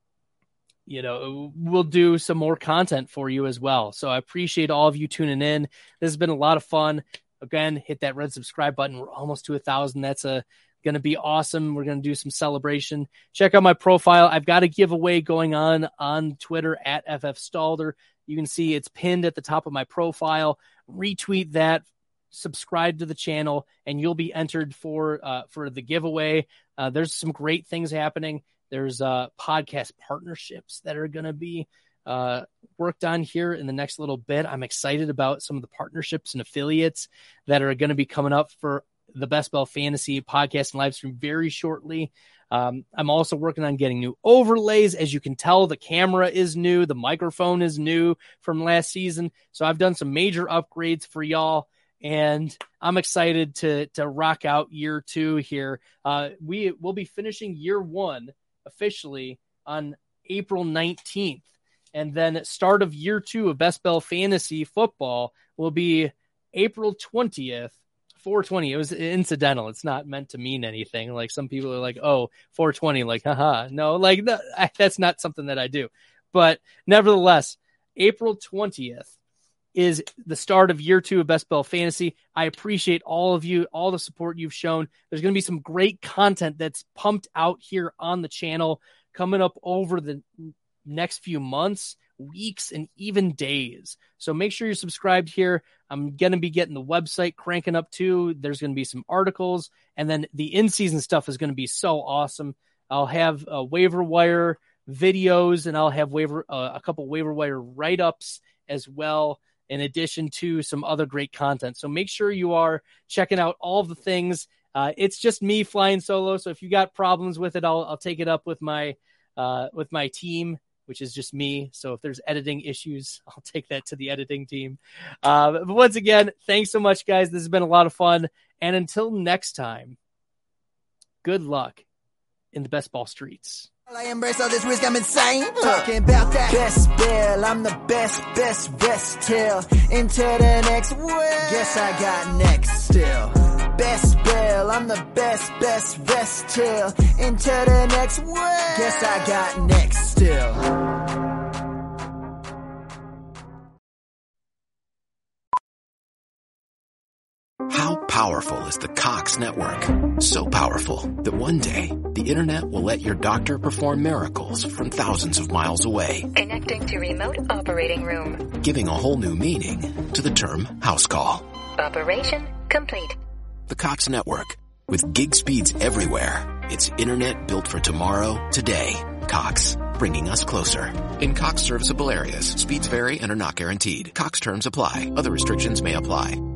you know, we'll do some more content for you as well. So I appreciate all of you tuning in. This has been a lot of fun. Again, hit that red subscribe button. We're almost to a thousand. That's a going to be awesome. We're going to do some celebration. Check out my profile. I've got a giveaway going on on Twitter at F F Stalder. You can see it's pinned at the top of my profile. Retweet that, subscribe to the channel, and you'll be entered for, uh, for the giveaway. Uh, there's some great things happening. There's uh, podcast partnerships that are going to be uh, worked on here in the next little bit. I'm excited about some of the partnerships and affiliates that are going to be coming up for the Best Ball Fantasy podcast and live stream very shortly. Um, I'm also working on getting new overlays. As you can tell, the camera is new. The microphone is new from last season. So I've done some major upgrades for y'all. And I'm excited to to rock out year two here. Uh, we will be finishing year one officially on April nineteenth. And then start of year two of Best Bell Fantasy Football will be April twentieth, four twenty. It was incidental. It's not meant to mean anything. Like some people are like, oh, four twenty, like, haha. No, like no, I, that's not something that I do. But nevertheless, April twentieth is the start of year two of Best Bell Fantasy. I appreciate all of you, all the support you've shown. There's going to be some great content that's pumped out here on the channel coming up over the next few months, weeks, and even days. So make sure you're subscribed here. I'm going to be getting the website cranking up too. There's going to be some articles, and then the in-season stuff is going to be so awesome. I'll have a waiver wire videos, and I'll have waiver uh, a couple waiver wire write-ups as well, in addition to some other great content. So make sure you are checking out all of the things. Uh, it's just me flying solo. So if you got problems with it, I'll, I'll take it up with my, uh, with my team, which is just me. So if there's editing issues, I'll take that to the editing team. Uh, but once again, thanks so much, guys. This has been a lot of fun. And until next time, good luck in the best ball streets. I embrace all this risk, I'm insane. Talking about that best bill, I'm the best, best, best till into the next world. Guess I got next still. Best bill, I'm the best, best, best till into the next world. Guess I got next still. How powerful is the Cox network? So powerful that one day the internet will let your doctor perform miracles from thousands of miles away. Connecting to remote operating room. Giving a whole new meaning to the term house call. Operation complete. The Cox network. With gig speeds everywhere, it's internet built for tomorrow, today. Cox, bringing us closer. In Cox serviceable areas, speeds vary and are not guaranteed. Cox terms apply. Other restrictions may apply.